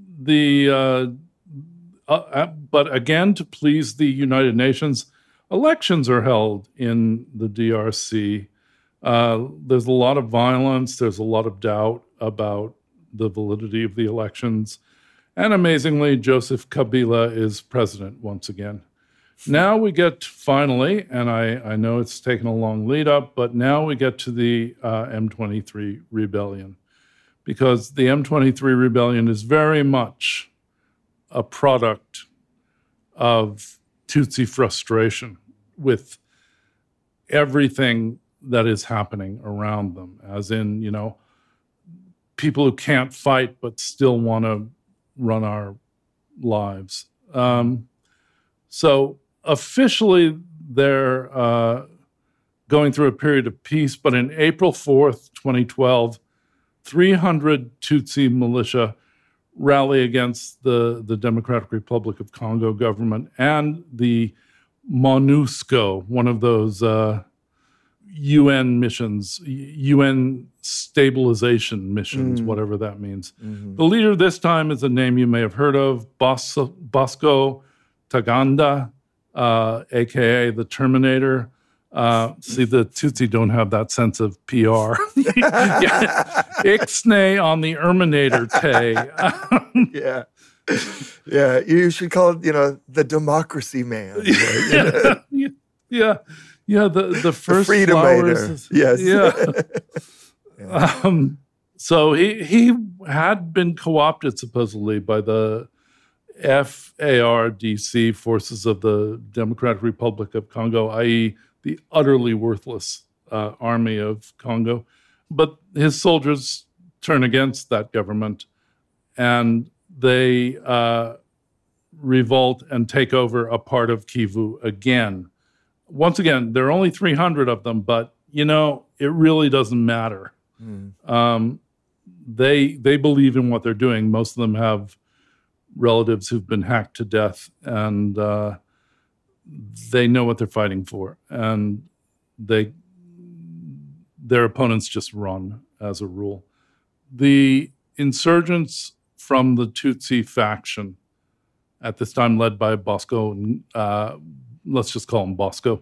but again, to please the United Nations, elections are held in the DRC. There's a lot of violence. There's a lot of doubt about the validity of the elections. And amazingly, Joseph Kabila is president once again. Now we get finally, and I know it's taken a long lead up, but now we get to the M23 rebellion, because the M23 rebellion is very much a product of Tutsi frustration with everything that is happening around them, as in, people who can't fight but still want to run our lives. So officially, they're going through a period of peace, but in April 4th, 2012, 300 Tutsi militia rally against the Democratic Republic of Congo government and the MONUSCO, one of those UN missions, UN stabilization missions, whatever that means. Mm-hmm. The leader this time is a name you may have heard of, Bosco Ntaganda, a.k.a. the Terminator. See, the Tutsi don't have that sense of PR. Ixnay on the Erminator Tay. Yeah. Yeah, you should call it, the democracy man. Or, yeah. The first the freedom flowers. Yes. Yeah. So he had been co-opted supposedly by the FARDC, Forces of the Democratic Republic of Congo, i.e. the utterly worthless army of Congo. But his soldiers turn against that government, and they revolt and take over a part of Kivu again. Once again, there are only 300 of them, but, it really doesn't matter. They believe in what they're doing. Most of them have relatives who've been hacked to death, and they know what they're fighting for. And their opponents just run, as a rule. The insurgents from the Tutsi faction, at this time led by Bosco, let's just call him Bosco,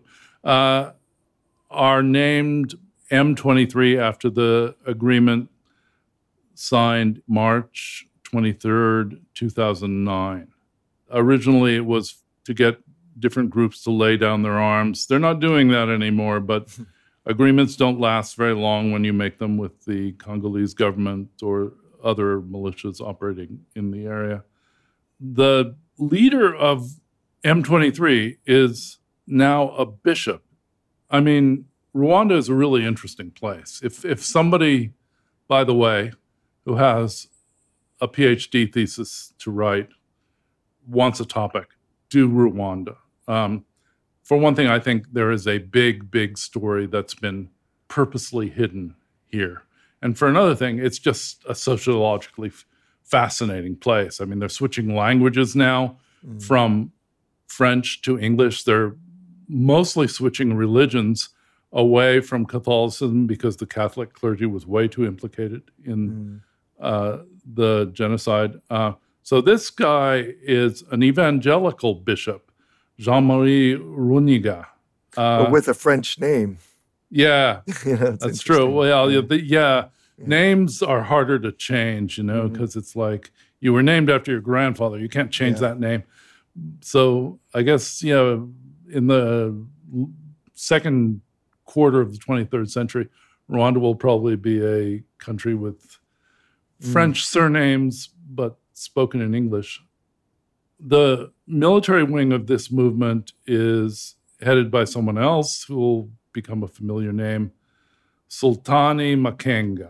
are named M23 after the agreement signed March 23rd, 2009. Originally, it was to get different groups to lay down their arms. They're not doing that anymore, but agreements don't last very long when you make them with the Congolese government or other militias operating in the area. The leader of M23 is now a bishop. I mean, Rwanda is a really interesting place. If somebody, by the way, who has a PhD thesis to write wants a topic, do Rwanda. For one thing, I think there is a big story that's been purposely hidden here. And for another thing, it's just a sociologically fascinating place. I mean, they're switching languages now from French to English. They're mostly switching religions away from Catholicism because the Catholic clergy was way too implicated in the genocide. So this guy is an evangelical bishop, Jean-Marie Runiga. With a French name. Yeah, that's true. Well, names are harder to change, because it's like you were named after your grandfather. You can't change that name. So I guess, in the second quarter of the 23rd century, Rwanda will probably be a country with French surnames, but spoken in English. The military wing of this movement is headed by someone else who will become a familiar name, Sultani Makenga.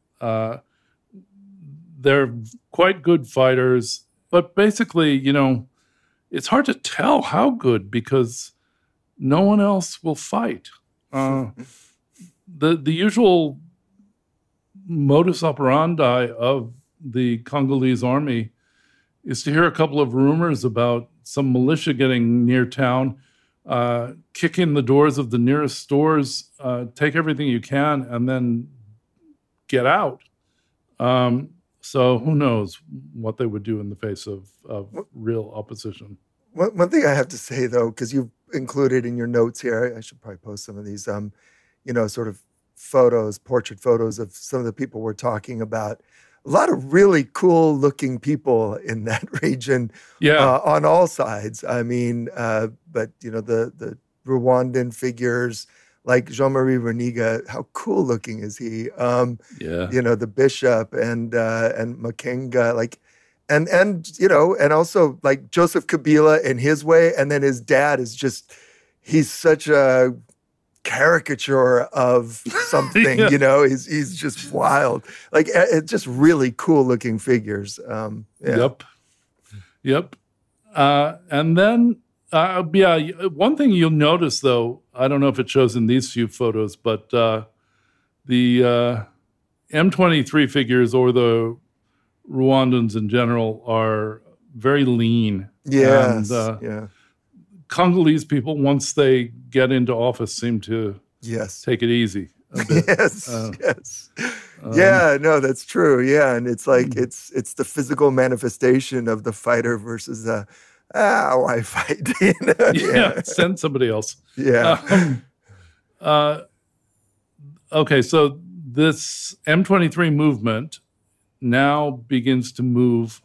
They're quite good fighters, but basically, it's hard to tell how good because no one else will fight. The usual modus operandi of the Congolese army is to hear a couple of rumors about some militia getting near town, kick in the doors of the nearest stores, take everything you can, and then get out. So who knows what they would do in the face of real opposition. One thing I have to say, though, because you've included in your notes here, I should probably post some of these, sort of portrait photos of some of the people we're talking about. A lot of really cool looking people in that region on all sides. I mean, but, the Rwandan figures like Jean-Marie Runiga, how cool looking is he? The bishop and Makenga, and also like Joseph Kabila in his way. And then his dad is he's such a caricature of something, he's just wild. Like, it's just really cool looking figures. Yep. And then, one thing you'll notice, though, I don't know if it shows in these few photos, but the M23 figures or the Rwandans in general are very lean. Yes, Congolese people, once they get into office, seem to take it easy a bit. Yes. That's true. Yeah, and it's like it's the physical manifestation of the fighter versus why fight? Send somebody else. Okay, so this M23 movement now begins to move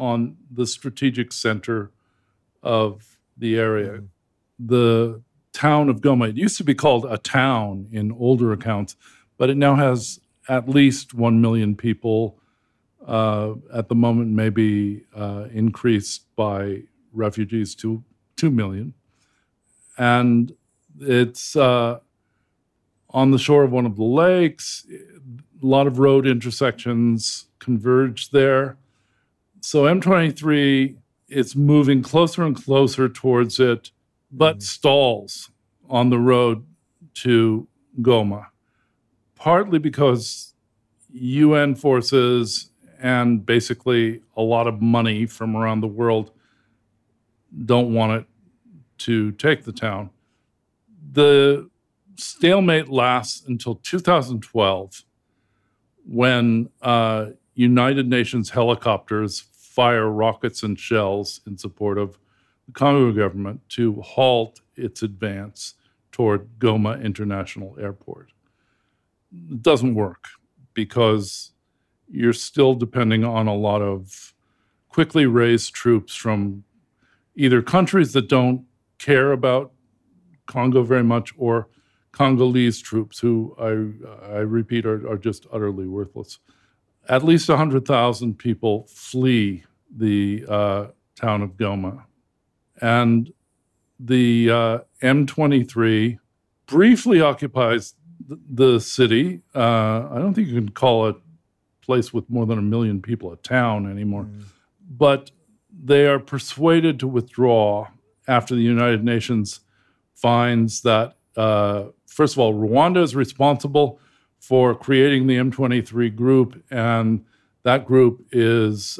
on the strategic center of the area. The town of Goma, it used to be called a town in older accounts, but it now has at least 1 million people. At the moment, maybe increased by refugees to 2 million. And it's on the shore of one of the lakes. A lot of road intersections converge there. So M23 is moving closer and closer towards it, but stalls on the road to Goma, partly because UN forces and basically a lot of money from around the world don't want it to take the town. The stalemate lasts until 2012, when United Nations helicopters fire rockets and shells in support of the Congo government to halt its advance toward Goma International Airport. It doesn't work because you're still depending on a lot of quickly raised troops from either countries that don't care about Congo very much or Congolese troops who, I repeat, are just utterly worthless. At least 100,000 people flee the town of Goma. And the M23 briefly occupies the city. I don't think you can call it place with more than 1 million people a town anymore. But they are persuaded to withdraw after the United Nations finds that, first of all, Rwanda is responsible for creating the M23 group, and that group is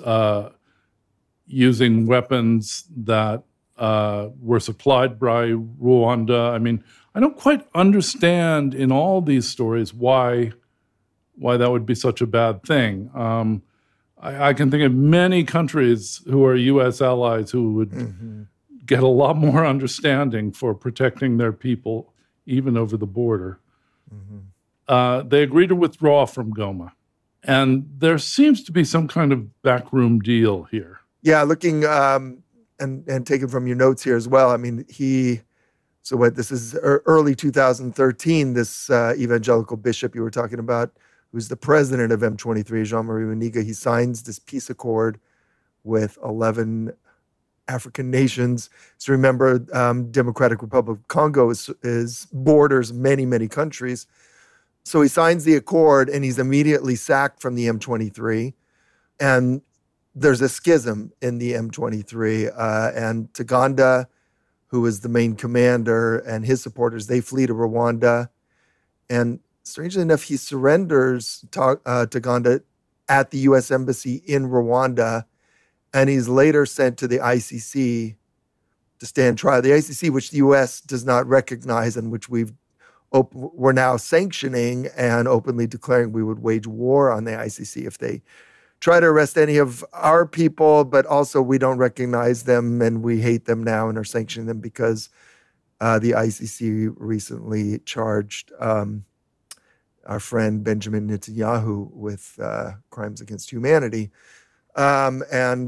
using weapons that were supplied by Rwanda. I mean, I don't quite understand in all these stories why that would be such a bad thing. I can think of many countries who are U.S. allies who would get a lot more understanding for protecting their people, even over the border. They agree to withdraw from Goma. And there seems to be some kind of backroom deal here. Yeah, looking and taken from your notes here as well. I mean, this is early 2013, this evangelical bishop you were talking about, who's the president of M23, Jean-Marie Winiga, he signs this peace accord with 11 African nations. So remember, Democratic Republic of Congo borders many, many countries. So he signs the accord and he's immediately sacked from the M23. And there's a schism in the M23. And Taganda, who is the main commander, and his supporters, they flee to Rwanda. And strangely enough, he surrenders Taganda at the U.S. Embassy in Rwanda, and he's later sent to the ICC to stand trial. The ICC, which the U.S. does not recognize and which we're now sanctioning and openly declaring we would wage war on the ICC if they try to arrest any of our people, but also we don't recognize them and we hate them now and are sanctioning them because the ICC recently charged our friend Benjamin Netanyahu with crimes against humanity. But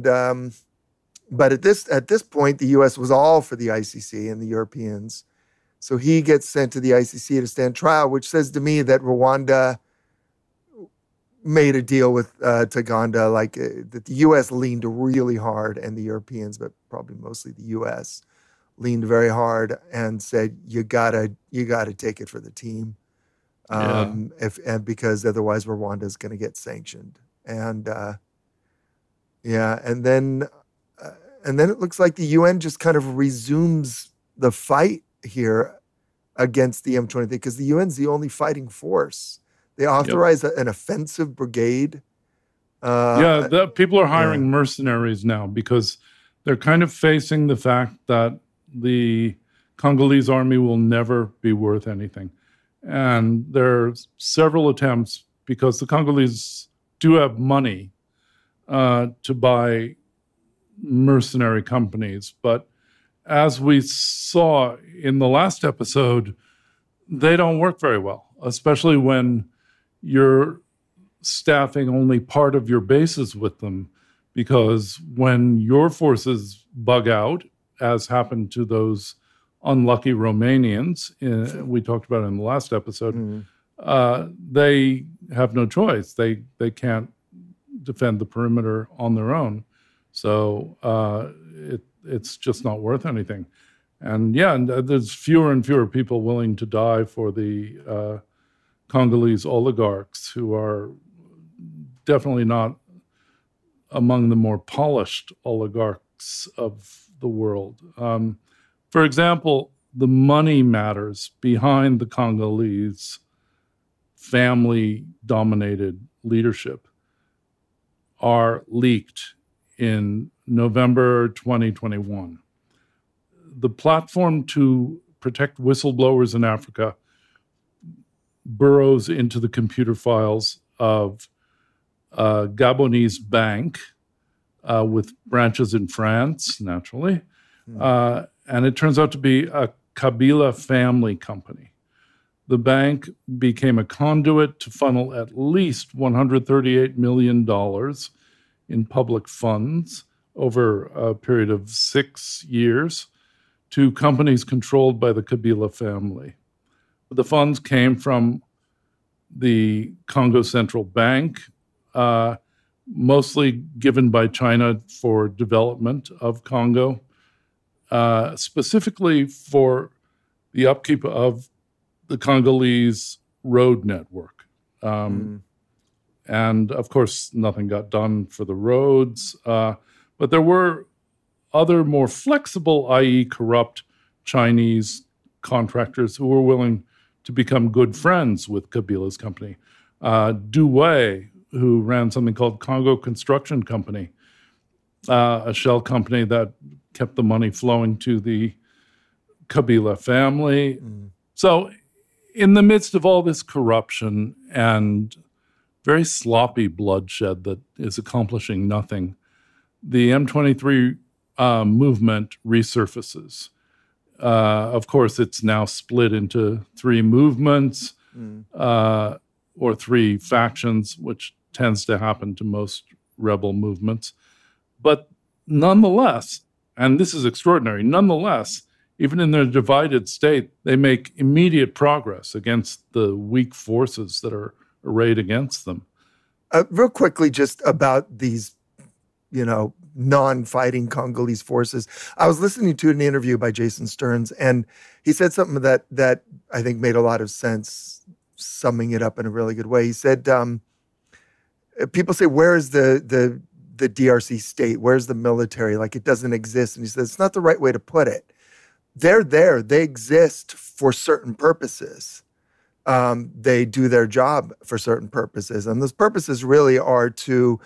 at this point, the U.S. was all for the ICC and the Europeans. So he gets sent to the ICC to stand trial, which says to me that Rwanda made a deal with Taganda, that the U.S. leaned really hard, and the Europeans, but probably mostly the U.S., leaned very hard and said, you gotta take it for the team. Because otherwise Rwanda is going to get sanctioned. And and then it looks like the UN just kind of resumes the fight here against the M23 because the UN's the only fighting force. They authorize an offensive brigade. People are hiring mercenaries now because they're kind of facing the fact that the Congolese army will never be worth anything. And there are several attempts, because the Congolese do have money to buy mercenary companies. But as we saw in the last episode, they don't work very well, especially when you're staffing only part of your bases with them. because when your forces bug out, as happened to those unlucky Romanians, we talked about it in the last episode, they have no choice. They can't defend the perimeter on their own. So it's just not worth anything. And there's fewer and fewer people willing to die for the Congolese oligarchs, who are definitely not among the more polished oligarchs of the world. For example, the money matters behind the Congolese family-dominated leadership are leaked in November 2021. The platform to protect whistleblowers in Africa burrows into the computer files of a Gabonese bank with branches in France, naturally. And it turns out to be a Kabila family company. The bank became a conduit to funnel at least $138 million in public funds over a period of 6 years to companies controlled by the Kabila family. The funds came from the Congo Central Bank, mostly given by China for development of Congo, specifically for the upkeep of the Congolese road network. And of course, nothing got done for the roads, but there were other more flexible, i.e. corrupt Chinese contractors who were willing to become good friends with Kabila's company. Du Wei, who ran something called Congo Construction Company, a shell company that kept the money flowing to the Kabila family. So in the midst of all this corruption and very sloppy bloodshed that is accomplishing nothing, the M23 movement resurfaces. Of course, it's now split into three movements or three factions, which tends to happen to most rebel movements. But nonetheless, and this is extraordinary, nonetheless, even in their divided state, they make immediate progress against the weak forces that are arrayed against them. Real quickly, just about these, non-fighting Congolese forces. I was listening to an interview by Jason Stearns, and he said something that I think made a lot of sense, summing it up in a really good way. He said, people say, where's the DRC state? Where's the military? Like, it doesn't exist. And he says, it's not the right way to put it. They're there. They exist for certain purposes. They do their job for certain purposes. And those purposes really are to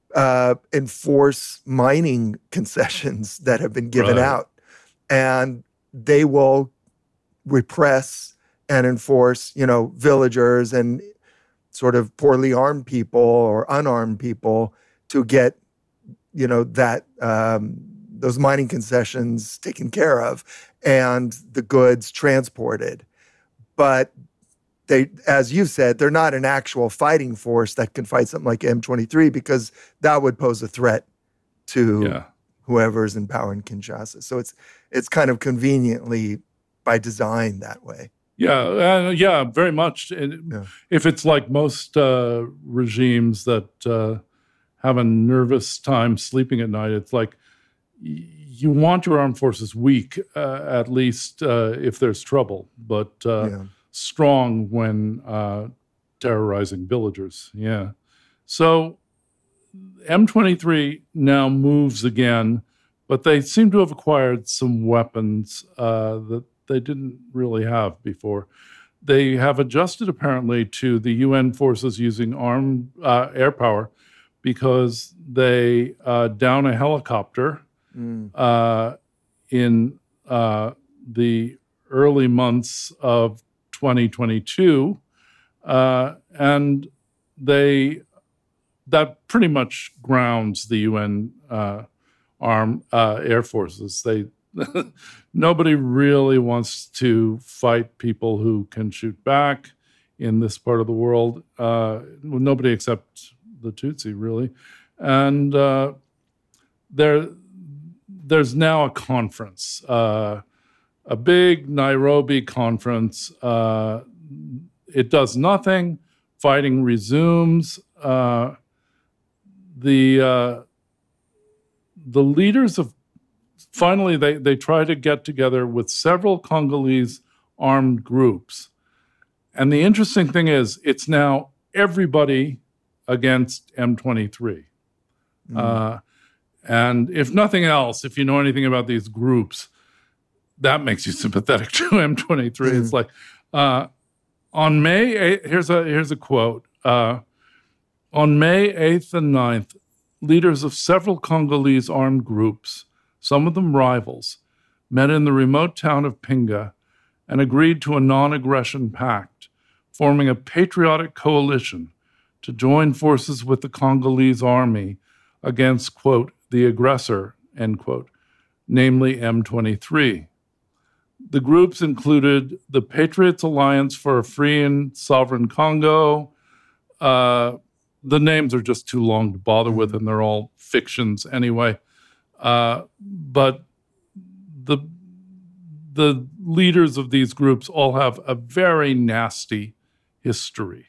enforce mining concessions that have been given out. And they will repress and enforce, villagers and sort of poorly armed people or unarmed people to get, that those mining concessions taken care of and the goods transported. But they, as you said, they're not an actual fighting force that can fight something like M23, because that would pose a threat to whoever's in power in Kinshasa. So it's kind of conveniently by design that way. Yeah, very much. If it's like most regimes that have a nervous time sleeping at night, it's like you want your armed forces weak, at least if there's trouble, but strong when terrorizing villagers. So M23 now moves again, but they seem to have acquired some weapons that they didn't really have before. They have adjusted apparently to the UN forces using armed air power, because they down a helicopter in the early months of 2022, and that pretty much grounds the UN air forces. Nobody really wants to fight people who can shoot back in this part of the world. Nobody except the Tutsi, really. And there's now a conference, a big Nairobi conference. It does nothing. Fighting resumes. The leaders of finally they try to get together with several Congolese armed groups, and the interesting thing is it's now everybody against M23. And if nothing else, if you know anything about these groups, that makes you sympathetic to M23. It's like on May 8th, here's a quote. On May 8th and 9th, leaders of several Congolese armed groups, some of them rivals, met in the remote town of Pinga and agreed to a non-aggression pact, forming a patriotic coalition to join forces with the Congolese army against, quote, the aggressor, end quote, namely M23. The groups included the Patriots Alliance for a Free and Sovereign Congo. The names are just too long to bother with, and they're all fictions anyway. But the leaders of these groups all have a very nasty history.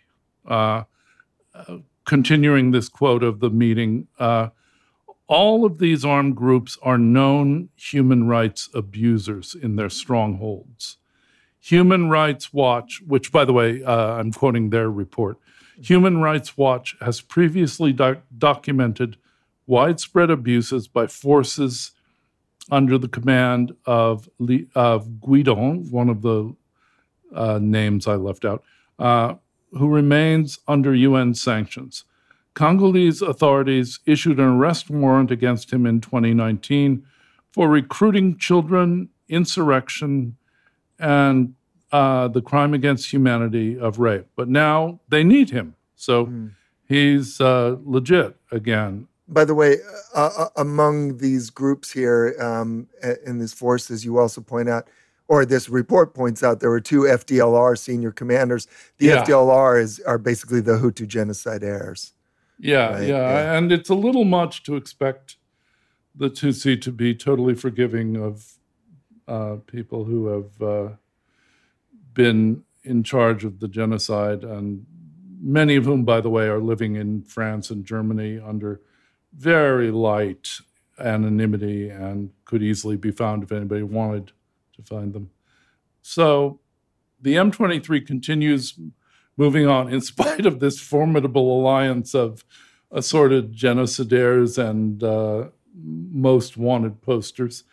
Continuing this quote of the meeting, all of these armed groups are known human rights abusers in their strongholds. Human Rights Watch, which, by the way, I'm quoting their report, Human Rights Watch has previously documented widespread abuses by forces under the command of Guidon, one of the names I left out, who remains under UN sanctions. Congolese authorities issued an arrest warrant against him in 2019 for recruiting children, insurrection, and the crime against humanity of rape. But now they need him. So he's legit again. By the way, among these groups here in these forces, you also point out, or this report points out, there were two FDLR senior commanders. The FDLR are basically the Hutu genocide heirs. Yeah, right? Yeah. And it's a little much to expect the Tutsi to be totally forgiving of people who have been in charge of the genocide, and many of whom, by the way, are living in France and Germany under very light anonymity and could easily be found if anybody wanted to find them. So the M23 continues moving on in spite of this formidable alliance of assorted genocidaires and most wanted posters.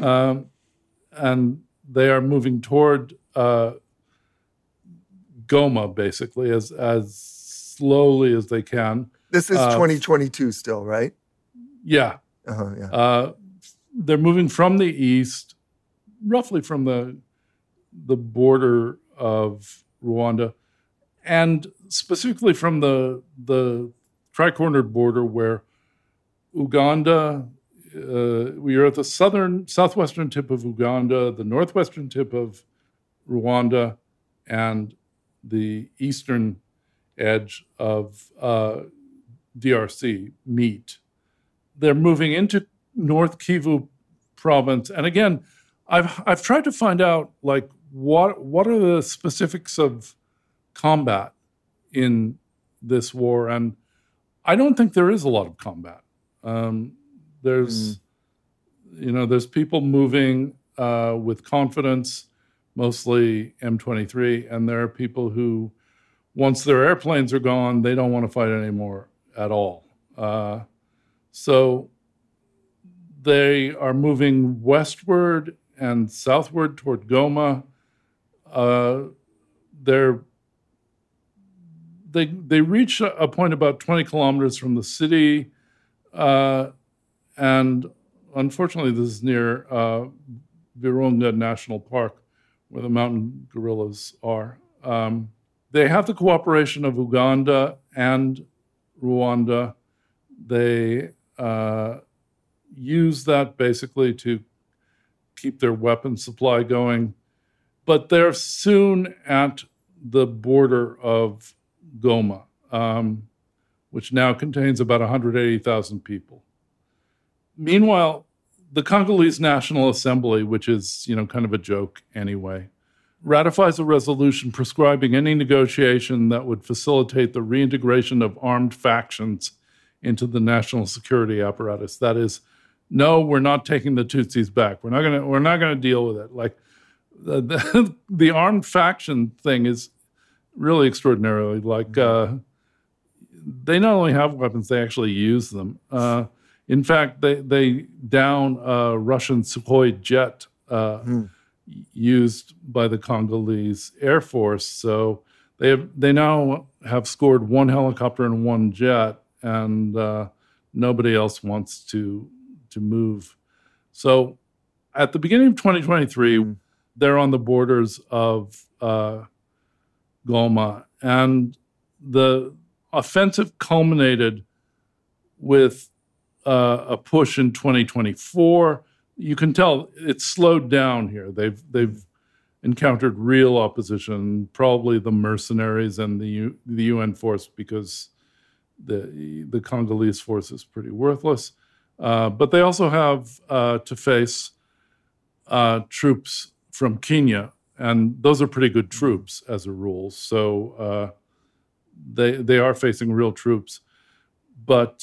And they are moving toward Goma, basically, as slowly as they can. This is 2022 still, right? Yeah. They're moving from the east, roughly from the border of Rwanda, and specifically from the tri-cornered border where Uganda, we are at the southwestern tip of Uganda, the northwestern tip of Rwanda, and the eastern edge of DRC meet. They're moving into North Kivu province, and again, I've tried to find out like what are the specifics of combat in this war, and I don't think there is a lot of combat. There's people moving with confidence, mostly M23, and there are people who, once their airplanes are gone, they don't want to fight anymore at all. So they are moving westward and southward toward Goma. They reach a point about 20 kilometers from the city, and unfortunately this is near Virunga National Park, where the mountain gorillas are. They have the cooperation of Uganda and Rwanda. They use that basically to keep their weapon supply going. But they're soon at the border of Goma, which now contains about 180,000 people. Meanwhile, the Congolese National Assembly, which is, kind of a joke anyway, ratifies a resolution prescribing any negotiation that would facilitate the reintegration of armed factions into the national security apparatus. That is, no, we're not taking the Tutsis back. We're not gonna deal with it. Like the armed faction thing is really extraordinarily like they not only have weapons, they actually use them. In fact, they down a Russian Sukhoi jet used by the Congolese Air Force. So they now have scored one helicopter and one jet, and nobody else wants to move. So at the beginning of 2023, they're on the borders of Goma, and the offensive culminated with a push in 2024. You can tell it's slowed down here. They've encountered real opposition, probably the mercenaries and the UN force, because the Congolese force is pretty worthless. But they also have to face troops from Kenya, and those are pretty good troops as a rule. So they are facing real troops. But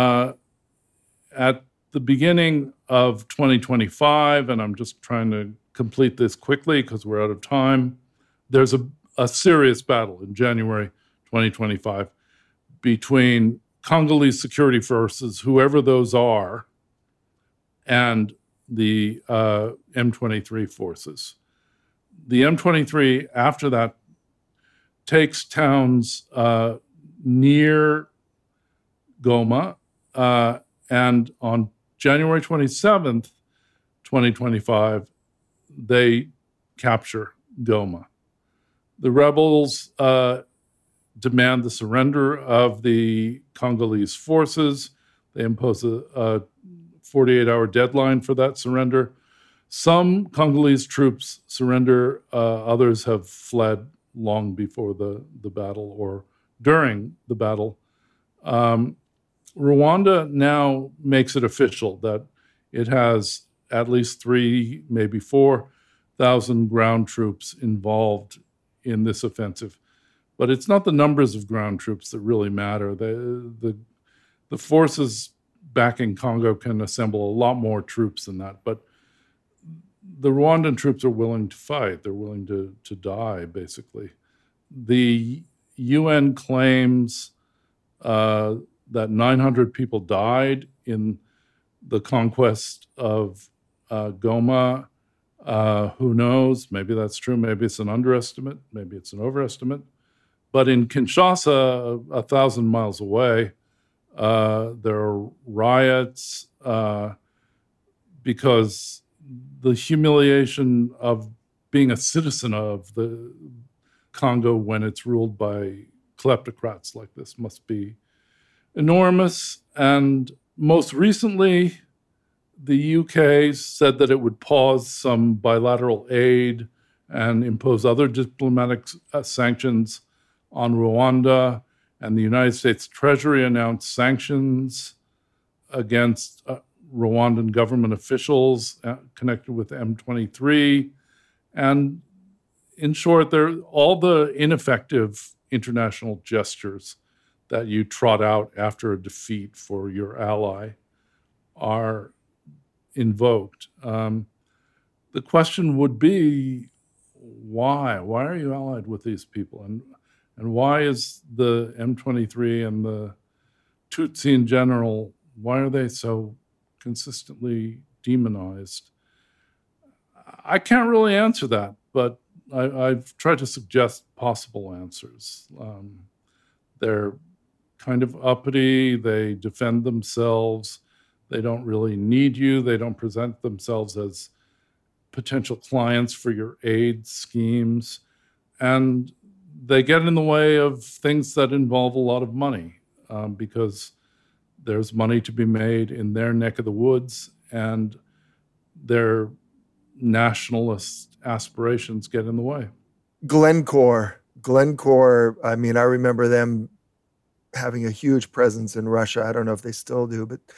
at the beginning of 2025, and I'm just trying to complete this quickly because we're out of time, there's a serious battle in January 2025 between Congolese security forces, whoever those are, and the M23 forces. The M23, after that, takes towns near Goma, and on January 27th, 2025, they capture Goma. The rebels demand the surrender of the Congolese forces. They impose a 48-hour deadline for that surrender. Some Congolese troops surrender. Others have fled long before the battle or during the battle. Rwanda now makes it official that it has at least 3,000, maybe 4,000 ground troops involved in this offensive. But it's not the numbers of ground troops that really matter. The forces back in Congo can assemble a lot more troops than that. But the Rwandan troops are willing to fight. They're willing to die, basically. The UN claims that 900 people died in the conquest of Goma. Who knows? Maybe that's true. Maybe it's an underestimate. Maybe it's an overestimate. But in Kinshasa, 1,000 miles away, there are riots because the humiliation of being a citizen of the Congo when it's ruled by kleptocrats like this must be enormous. And most recently, the UK said that it would pause some bilateral aid and impose other diplomatic sanctions on Rwanda. And the United States Treasury announced sanctions against Rwandan government officials connected with M23. And in short, they're all the ineffective international gestures that you trot out after a defeat for your ally are invoked. The question would be, why? Why are you allied with these people? And why is the M23 and the Tutsi in general, why are they so consistently demonized? I can't really answer that, but I've tried to suggest possible answers. They're kind of uppity. They defend themselves. They don't really need you. They don't present themselves as potential clients for your aid schemes. And they get in the way of things that involve a lot of money because there's money to be made in their neck of the woods, and their nationalist aspirations get in the way. Glencore, I mean, I remember them having a huge presence in Russia. I don't know if they still do, but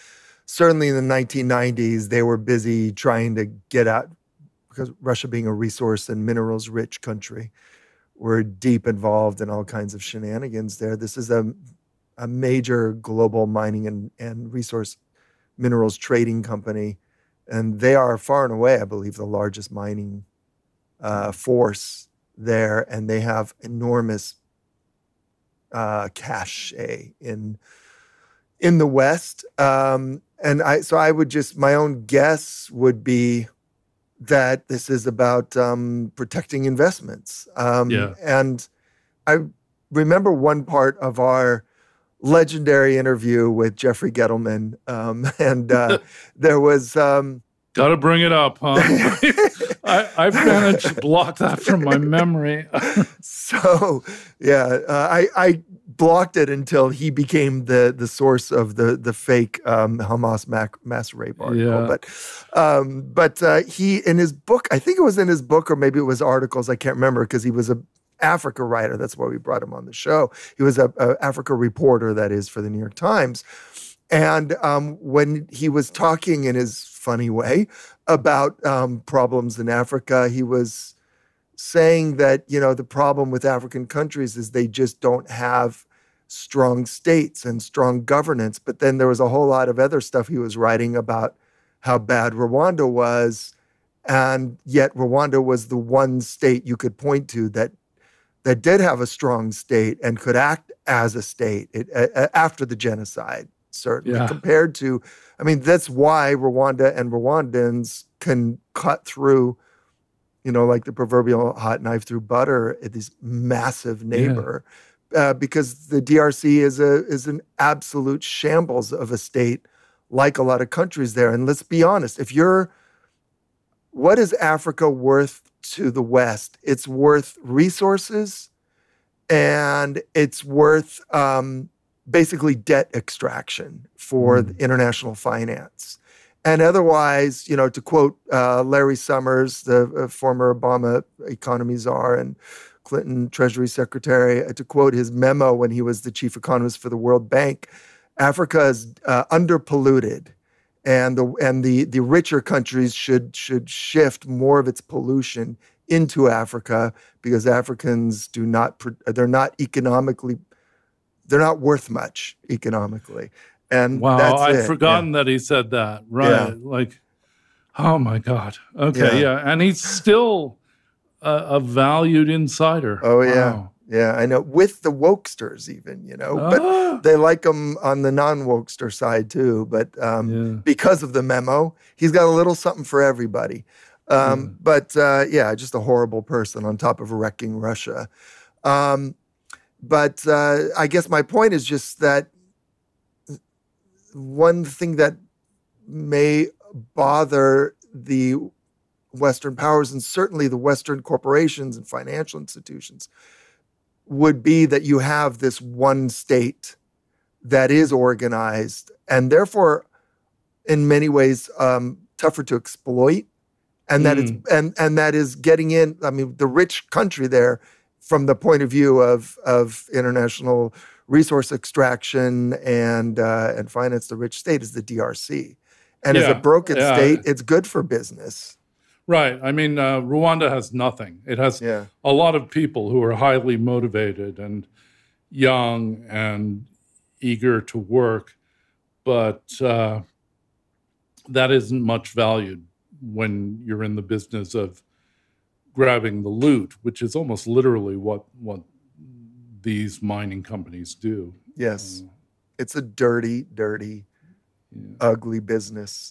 certainly in the 1990s, they were busy trying to get out, because Russia being a resource and minerals rich country, were deep involved in all kinds of shenanigans there. This is a major global mining and resource minerals trading company. And they are far and away, I believe, the largest mining force there. And they have enormous cachet in the West. So I would just, my own guess would be that this is about protecting investments. And I remember one part of our legendary interview with Jeffrey Gettleman, and there was... Got to bring it up, huh? I've managed to block that from my memory. So, yeah, I blocked it until he became the source of the fake Hamas mass rape article. Yeah. But he, in his book, I think it was in his book, or maybe it was articles, I can't remember, because he was a Africa writer. That's why we brought him on the show. He was a Africa reporter, that is, for the New York Times. And when he was talking in his funny way about problems in Africa, he was saying that, the problem with African countries is they just don't have strong states and strong governance. But then there was a whole lot of other stuff he was writing about how bad Rwanda was. And yet Rwanda was the one state you could point to that did have a strong state and could act as a state after the genocide, certainly, compared to, that's why Rwanda and Rwandans can cut through, like the proverbial hot knife through butter at this massive neighbor, because the DRC is an absolute shambles of a state, like a lot of countries there. And let's be honest, what is Africa worth to the West? It's worth resources, and it's worth basically debt extraction for the international finance. And otherwise, to quote Larry Summers, the former Obama economy czar and Clinton Treasury Secretary, to quote his memo when he was the chief economist for the World Bank, Africa is underpolluted. And the richer countries should shift more of its pollution into Africa, because Africans they're not worth much economically. And wow, I'd forgotten that he said that. Right. Yeah. Oh my God. Okay. Yeah. And he's still a valued insider. Oh yeah. Wow. Yeah, I know. With the wokesters even, but they like him on the non-wokester side too. But because of the memo, he's got a little something for everybody. But just a horrible person on top of wrecking Russia. But I guess my point is just that one thing that may bother the Western powers, and certainly the Western corporations and financial institutions, would be that you have this one state that is organized and therefore in many ways tougher to exploit, and that it's and that is getting in. The rich country there, from the point of view of international resource extraction and finance, the rich state is the DRC, and as a broken state, it's good for business. Right. Rwanda has nothing. It has a lot of people who are highly motivated and young and eager to work, but that isn't much valued when you're in the business of grabbing the loot, which is almost literally what these mining companies do. Yes. It's a dirty, ugly business.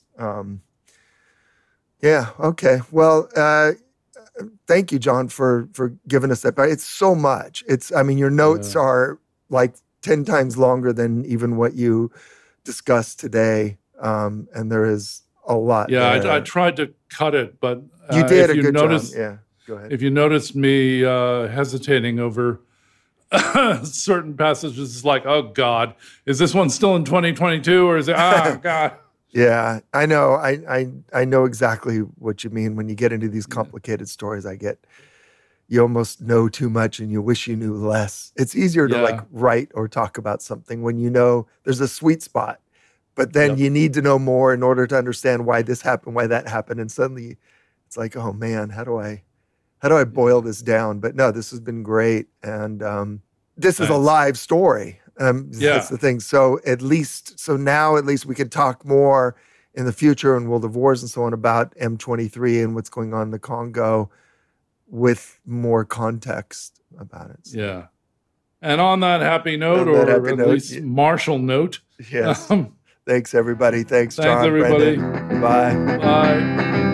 Yeah. Okay. Well, thank you, John, for giving us that. But it's so much. Your notes are like 10 times longer than even what you discussed today. And there is a lot. Yeah, I tried to cut it, but you did a good job. Yeah. Go ahead. If you noticed me hesitating over certain passages, it's like, oh God, is this one still in 2022 or is it? Oh God. Yeah, I know. I know exactly what you mean when you get into these complicated stories. You almost know too much and you wish you knew less. It's easier to write or talk about something when you know there's a sweet spot but then you need to know more in order to understand why this happened, why that happened. And suddenly it's like, oh man, how do I boil this down? But no, this has been great. And this is a live story. That's the thing. So now at least we can talk more in the future and World of Wars and so on about M23 and what's going on in the Congo with more context about it. So. Yeah. And on that happy note, least martial note. Yes. Thanks, everybody. Thanks, John. Thanks, everybody. Brendan. Bye. Bye.